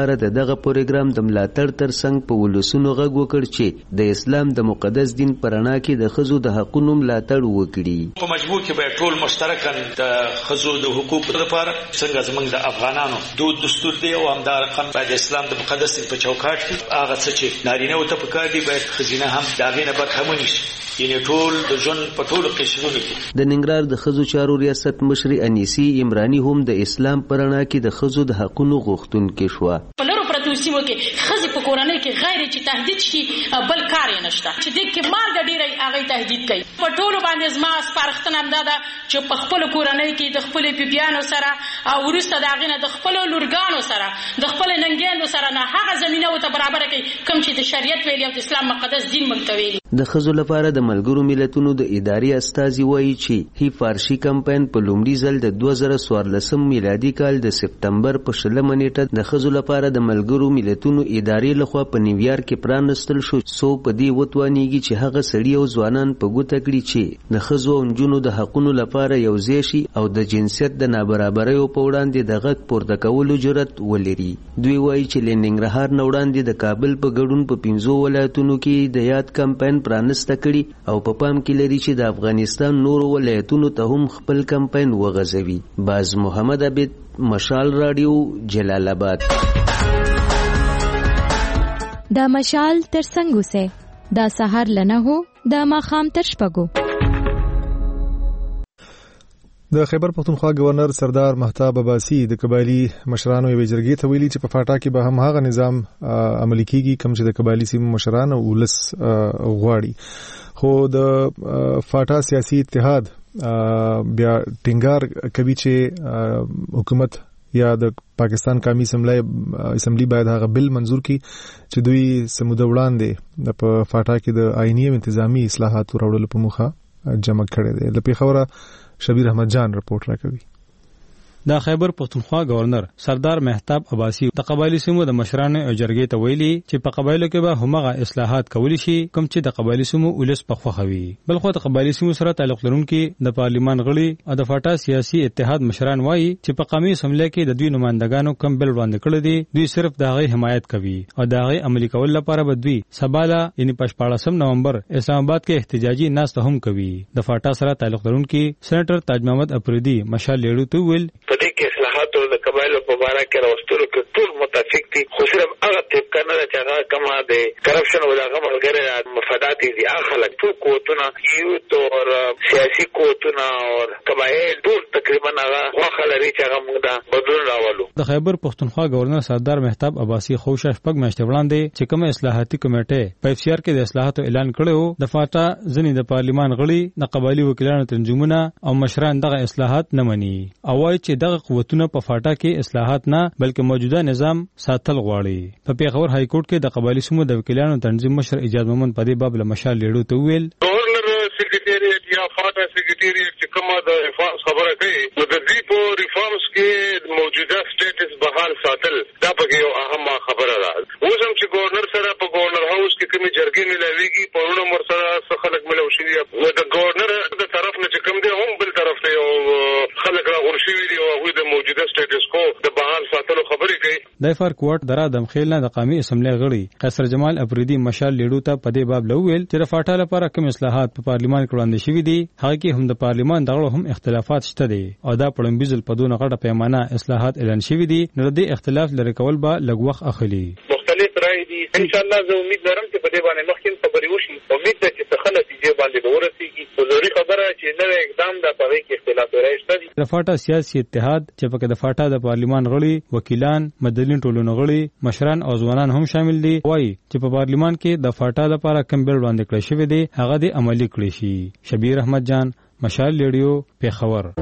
لپاره د دغه پروګرام د ملاتړ ترڅنګ په ولسونو غږ وکړ چې د اسلام د مقدس دین په رڼا کې د ښځو د حقونو ملاتړ وکړي. په مجبور کې به ټول مشترکاً د ښځو د حقوقو لپاره څنګه زموږ د افغانانو دود دستور دی او همدا رقم باید اسلام د مقدس دین په چوکاټ کې هغه څه چې نارینه او ته پکار دي باید ښځینه هم د هغې نه برخمنې شي، یعنې ټول د ژوند په ټولو قشرونو کې. د ننګرهار د ښځو چارو ریاست مشري انیسي عمراني هم د اسلام په رڼا کې د ښځو د حقونو غوښتونکې شوه. په لرو پرتو سیمو کې ښځې په کورنۍ کې غیر چې تهدید شي بل کار یې نشته، چې دې کې مالګه ډېره هغې تهدید کوي. په ټولو باندې زما سپارښتنه همدا ده چې په خپلو کورنۍ کې د خپلو بیبیانو سره او وروسته د هغې نه د خپلو لورګانو سره د خپلو ننګیندو سره نه هغه زمینه ورته برابره کوي کوم چې د شریعت ویلي او د اسلام مقدس دین موږ ته ویلي. د ښځو لپاره د ملګرو ملتونو د ادارې استازي وایي چې هی فارشي کمپاین په لومړي ځل د دوه زره څوارلسم میلادي کال د سپتمبر په شلمه نیټه د ښځو لپاره د ملګرو ملتونو ادارې لخوا په نیویارک کې پرانستل شو، څو په دې وتوانیږي چې هغه سړي او ځوانان په ګوته کړي چې د ښځو او نجونو د حقونو لپاره یو ځای شي او د جنسیت د نابرابریو په وړاندې د غږ پورته کولو جرأت ولري. دوی وایي چې له ننګرهار نه وړاندې د کابل په ګډون په پنځو ولایتونو کې د یاد کمپاین پرانسته کړي او په پام کې لري چې د افغانستان نورو ولایتونو ته هم خپل کمپاین وغځوي. باز محمد عبید، مشال رادیو، جلال آباد. دا مشال تر څنګه سه دا سحر لنه هو دا ماخام تر شپږو. د خیبر پختونخوا گورنر سردار مهتاب عباسي د قبایلی مشرانو یوې جرګې ته ویلي چې په فاټا کې به هم هغه نظام عملي کیږي کوم چې د قبایلی سیمو مشران او ولس غواړي. خو د فاټا سیاسي اتحاد بیا ټینګار کوي چې حکومت یا د پاکستان قومي اسمبلی باید هغه بل منظور کړي چې دوی سموده وړاندې په فاټا کې د آئینی او انتظامی اصلاحات راوړلو په موخه جمع کړي دي. د پیښور شبیر احمد جان رپورټ راکوي. د خیبر پختونخوا گورنر سردار مهتاب عباسي د قبایلی سیمو د مشرانو او جرګې ته ویلي چې په قبایلو کې به همغه اصلاحات کولی شي کوم چې د قبایلی سیمو ولس په خوښه وي. بلخو د قبایلی سیمو سره تعلق لرونکي د پارلیمان غړي او د فاټا سیاسي اتحاد مشران وایي چې په قومي اسمبلی کې د دوی نمائندګانو کم بل وړاندې کړی دي، دوی صرف د هغې حمایت کوي او د هغې عملي کول لپاره به دوی سباله یعنی په شپاړسم نومبر اسلام آباد کې احتجاجي ناسته هم کوي. د فاټا سره تعلق لرونکي سېنیټر تاج محمد افریدي مشال لیړو ته ویل اصلاحاتو د قبایلو په باره کې راوستلو کې ټول متفق دي، خو صرف هغه طبقه نه ده چې هغه کومه د کرپشن او د هغه ملګري مفادات دي. هغه خلک ټول قوتونه یوت او سیاسي قوتونه او قبایل ټول تقریبا هغه خوښه لري چې هغه موږ د بدلون راولو. د خیبر پختونخوا گورنر سردار مهتاب عباسي خوشا شپږ میاشتې وړاندې چې کومه اصلاحاتي کمیټه په اف سی آر کې د اصلاحاتو اعلان کړو، د فاټا ځینې د پارلیمان غړي د قبایلی وکیلانو تنظیمونه او مشران دغه اصلاحات نه مني او وايي چې دغه قوتونه په فاټا کې اصلاحات نه بلکې موجوده نظام ساتل غواړي. په پیښور های کورټ کې د قبایلی سیمو د وکیلانو تنظیم مشر ایجاد مومن په دې باب له مشال لیړو ته ویل گورنر سیکریټریټ یا فاټا سیکریټریټ چې کومه د ریفارمز خبره کوي نو د دې په ریفارمز کې موجوده سټیټس بحال ساتل دا پکې یو اهمه خبره ده. اوس هم چې گورنر سره په گورنر هاوس کې کومې جرګې ملاويږي په ورونو مر سره خلک ملو شي نو د گورنر د طرف نه چې کوم دی هم بل طرف ته یو خلک راغون شي دی او هغه د موجوده سټیټس کو د بحال ساتلو خبرې کوي. د فار کوټ درا دمخیل نه د قومي اسمبلی غړي قصر جمال افریدي مشال لیړو ته په دې باب لویل چې د فاټا لپاره کوم اصلاحات په پارلیمان کې وړاندې شوي دي هغه کې هم د پارلیمان دغه هم اختلافات شته دي او دا پړمبیزل په دونه غټه پیمانه اصلاحات اعلان شوي دي نو د اختلاف لري کول به لږ وخت اخلي. مختلف رائے دي ان شاء الله زه امید لرم چې په دې باندې مخکې خبرې وشي. امید ده چې څه نتیجه باندې به ورسیږي. ضروري خبره چې نوې اقدام د پاره کې اختلاف رائے شته دي. د فاټا سیاسي اتحاد چې په کې د فاټا د پارلیمان غړي، وکیلان، مدني ټولنو غړي، مشران او ځوانان هم شامل دي وایي چې په پارلیمان کې د فاټا لپاره کوم بل وړاندې کړی شوی دی هغه د عملي کړی شي. شبیر احمد جان، مشال لیډیو، پیښور.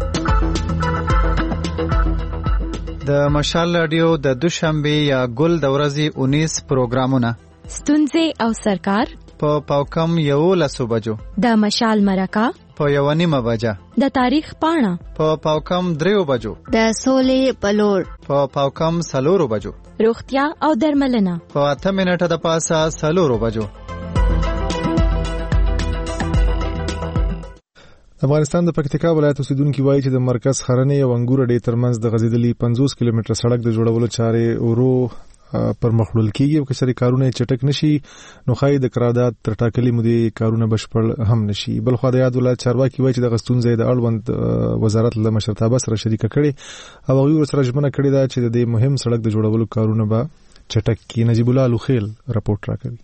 د مشال رادیو د دوشنبه یا ګل د ورځې اونیس پروګرامونه ستونزې او سرکار په پاوکم یو لسو بجو، د مشال مرکه په یو نیمه بجه، د تاریخ پاڼه په پاوکم دریو بجو، د سولې بلور په پاوکم سلورو بجو، روغتیا او درملنه په اته منټه د پاسه سلورو بجو. افغانستان د پکتیکا ولایت اوسیدونکو وایي چې د مرکز خرنې او انګور ډې ترمنځ د غزیدلي پنځوس کیلومتره سړک د جوړولو چارې ورو پر مخړول کیږي او کسری کارونه چټک نشي نو خای د قرارداد تر ټاکلي مودې کارونه بشپړ هم نشي. بل خو د یاد ولایت چارواکي وایي چې د غستون زید اړوند وزارت له مشرتابه سره شریک کړي او هغه سره ژمنه کړې ده چې د مهم سړک د جوړولو کارونه به چټک کی. نجیب الله لوخیل رپورټ راکوي.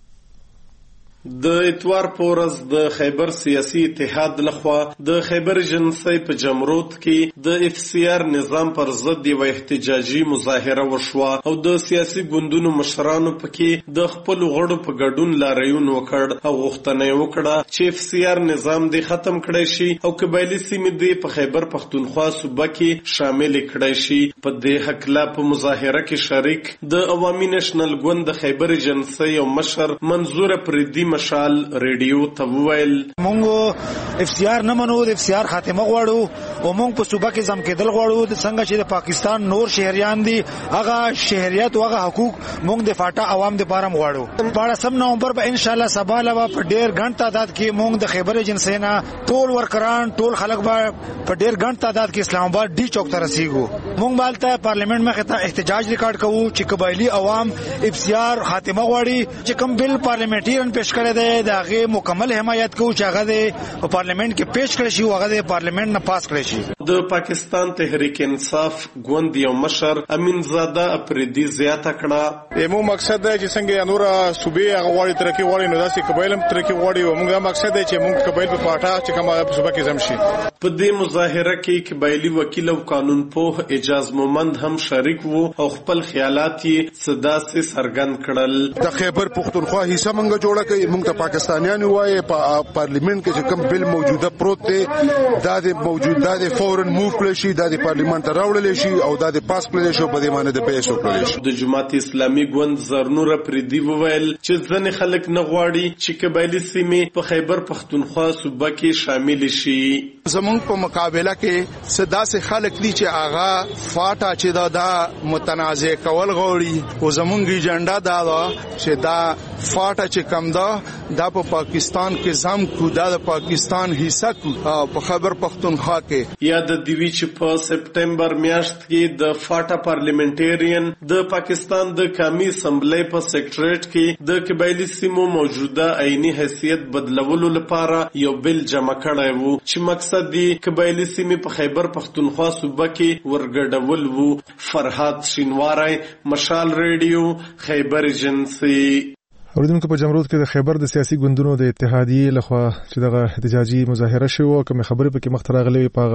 د اتوار پورز د خیبر سیاسي اتحاد لخوا د خیبر جنسي په جمرود کې د اف سی آر نظام پر ضد یو احتجاجي مظاهره وشوه او د سیاسي ګوندونو مشرانو پکې د خپل غړو په ګډون لاریون وکړ او غوښتنه وکړه چې اف سی آر نظام دې ختم کړي شي او قبایلی سیمې دې په خیبر پختونخوا صوبه کې شامل کړي شي. په دې حکلا په مظاهره کې شریک د عوامي نېشنل ګوند د خیبر جنسي او مشر منظور پردي مشال ریډیو ته وویل مونږ اف سی آر نه منو، د اف سی آر خاتمه غواړو او مونږ په صوبه کې ځم کېدل غواړو. د څنګه چې د پاکستان نور شهریان دي هغه شهریت او هغه حقوق مونږ د فاټا عوام د پاره غواړو. په سم نومبر په ان شاء الله سبا لوا په ډیر غن تعداد کې مونږ د خیبر ایجنسی نه ټول ورکران ټول خلک به په ډیر غن تعداد کې اسلام آباد ډي چوک ته رسیدو. مونږ بالته پارلیمنت مخه ته احتجاج ریکارډ کوو چې قبایلی عوام اف سی آر خاتمه غواړي. چې کوم بل پارلیمنټریان پیش کړی دی دا غي مکمل حمایت کوو چې هغه د پارلیمنت کې پیش کړی شي او هغه د پارلیمنت نه پاس کړی شي. د پاکستان تحریک انصاف ګوند یو مشر امین زاده اپریدي زیاته کړه ایمو مقصد دی چې څنګه نور صوبې هغه وړي ترقی وړي نو داسې قبایلم ترقی وړي او موږ مقصد دی چې موږ قبایل په پاټا چې کومه صوبه کې زم شي. په دې مظاهره کې قبایلی وکیل او قانون پوه اجاز مومند هم شریک وو او خپل خیالات یې صدا سي سرګند کړل. د خیبر پختونخوا حصہ موږ جوړه کړي، موږ ته پاکستانیان وایي په پارلیمنت کې چې کوم بل موجوده پروت دی دا د موجوده د فورن موو کړی شي، دا د پارلیمنت ته راوړل شي او دا د پاس کړل شي په دې معنی د پیسو کړل شي. د جماعت اسلامي ګوند زرنور پردي وویل چې ځنې خلک نه غواړي چې قبایلی سیمې په خیبر پختونخوا صوبه کې شامل شي. زمونږ په مقابله کې صدا سے خلک دي چې آغا فاټا چې دا دا متنازع کول غوړي او زمونږ ایجنډا دا دا چې دا فاټا چې کم دا دا په پاکستان کې زم کو دا د پاکستان حصہ کو په خیبر پختونخوا کې. یاد دی وی چې په سپټمبر میاشت کې د فاټا پارلیمنټریان د پاکستان د قومي اسمبلی په سیکریټریټ کې د قبایلی سیمو موجوده عیني حیثیت بدلولو لپاره یو بل جمع کړی وو چې مقصد دی قبایلی سیمې په خیبر پختونخوا صوبه کې ورګډول وو. فرحات شینواری، مشال ریډیو، خیبر ایجنسی. اوریدونکو په جمرود کې د خیبر د سیاسي ګوندونو د اتحادیې لخوا چې دغه احتجاجي مظاهره شوه کوم خبرې پکې مختراغلي په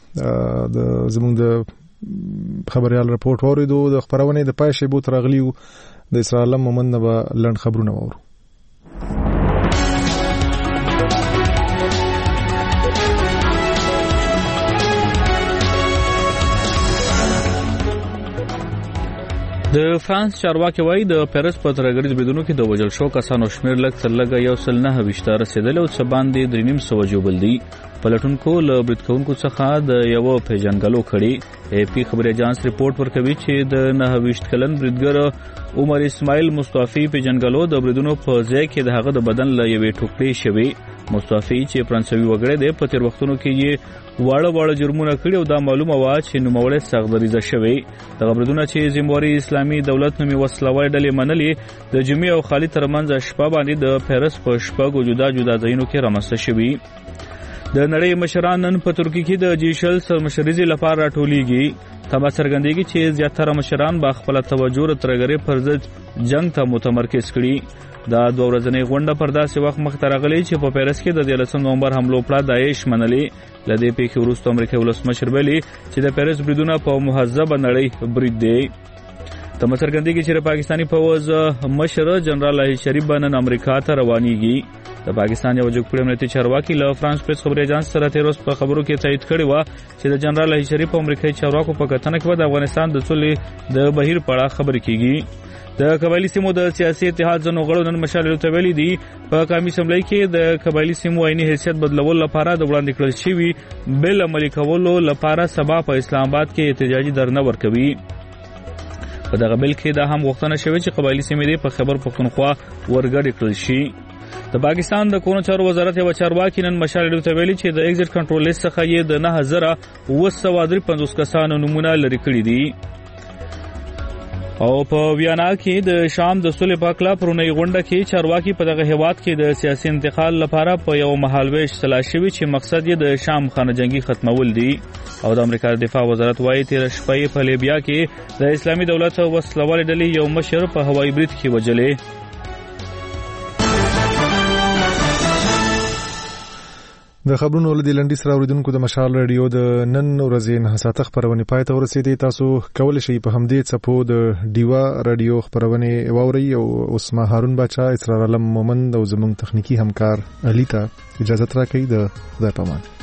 غاړم د زموږ د خبريال رپورت اوریدو. د خبرونه د پای شیبو تراغلیو د اسرائیل مومن نه لند خبرونه وورو. د فرانس چارواکي وایي د پیرس په ترګریز بدونو کې د وجل شو کسانو شمیر لږ تر لږه یو سل نه وشته رسیدل او څه باندې درې نیم سو جوړ دي. پلټونکو له بریټکونکو څخه د یو پیژنګلو کړي. ای پی خبري اجانس ریپورت ورکوي چې د نه وشت کلن بریډګر عمر اسماعیل مصطفی پیژنګلو د بریدونو په ځای کې د هغه د بدن له یوې ټوکړې شوی. مصطفی چې فرانسوي وګړی دی په تیر وختونو کې یې واړه واړه جرمونه کړي او دا معلومه و چې نوموړی سغدریزه شوی. د خبرونه چې زمواري اسلامي دولت نومي وسلوي ډلې منلې د جمعې او خالي ترمنځ شپه باندې د پیرس په شپږو جدا جدا ځایونو کې رامنځته شوی. د نړۍ مشران نن په ترکیه کې د جیشل سرمشريزي لپاره راټولېږي. تبا څرګندېږي چې زیاتره مشران با خپل توجه ترګری پر ضد جنگ ته متمرکز کړي. دا دوه ورځنۍ غونډه پر داسې وخت مخ ته راغلې چې په پیرس کې د دیارلسم نومبر حملو پړه داعش منلې. لدې پیښې وروسته امریکایي ولسمشر ویلي چې د پیرس بریدونه په مهذبه نړۍ برید دی. تم څرګندېږي چې پاکستاني فوج مشر جنرال احمد شریف نن امریکا ته روانېږي. د پاکستان یو جګپړی امنیتي چارواکي له فرانس پریس خبري اجانس سره تیر اوس په خبرو کې تایید کړی و چې د جنرال احمد شریف امریکایي چارواکو په کتنه کې د افغانستان د صلح د بهیر په اړه خبرې کیږي. د قبایلی سیمو د سیاسي اتحاد ځنو غړو نن مشال ته ویلي دي په قومي اسمبلی کې د قبایلی سیمو عیني حیثیت بدلول لپاره د وړاندې کړل شوی بل عملي کولو لپاره سبا په اسلام آباد کې احتجاجي درنه ورکوي. په دغه بل کې دا هم غوښتنه شوې چې قبایلی سیمې په خیبر پختونخوا ورګډ کړل شي. د پاکستان د کورونو چارو وزارت یو چارواکي نن مشال ریډیو ته ویلي چې د ایگزټ کنټرول لیست څخه یې د نه هزار اوه سوه درې پنځوس کسانو نمونه لري کړي دي. او په ویانا کې د شام د صلح پاکلا پرونی غونډه کې چارواکي په دغه هیواد کې د سیاسي انتقال لپاره په یو مهالويش تلاش شوی چې مقصد یې د شام خانه جنگي ختمول دي. او د امریکا دفاع وزارت وايي تیر شپه په لیبیا کې د اسلامي دولت وسلوال ډلې یو مشر په هوایي برید کې وجلې. د خبرونو له لنډي سره اوریدونکو د مشال رادیو د نن ورځې نه ساعت خبرونه پای ته ورسېدې. تاسو کولای شئ په همدې څپو د ډیوا رادیو خبرونه واورئ او اسما هارون بچا، اسرار علم مومند او زموږ تخنیکی همکار علي ته اجازه راکړئ. د خدای پامان.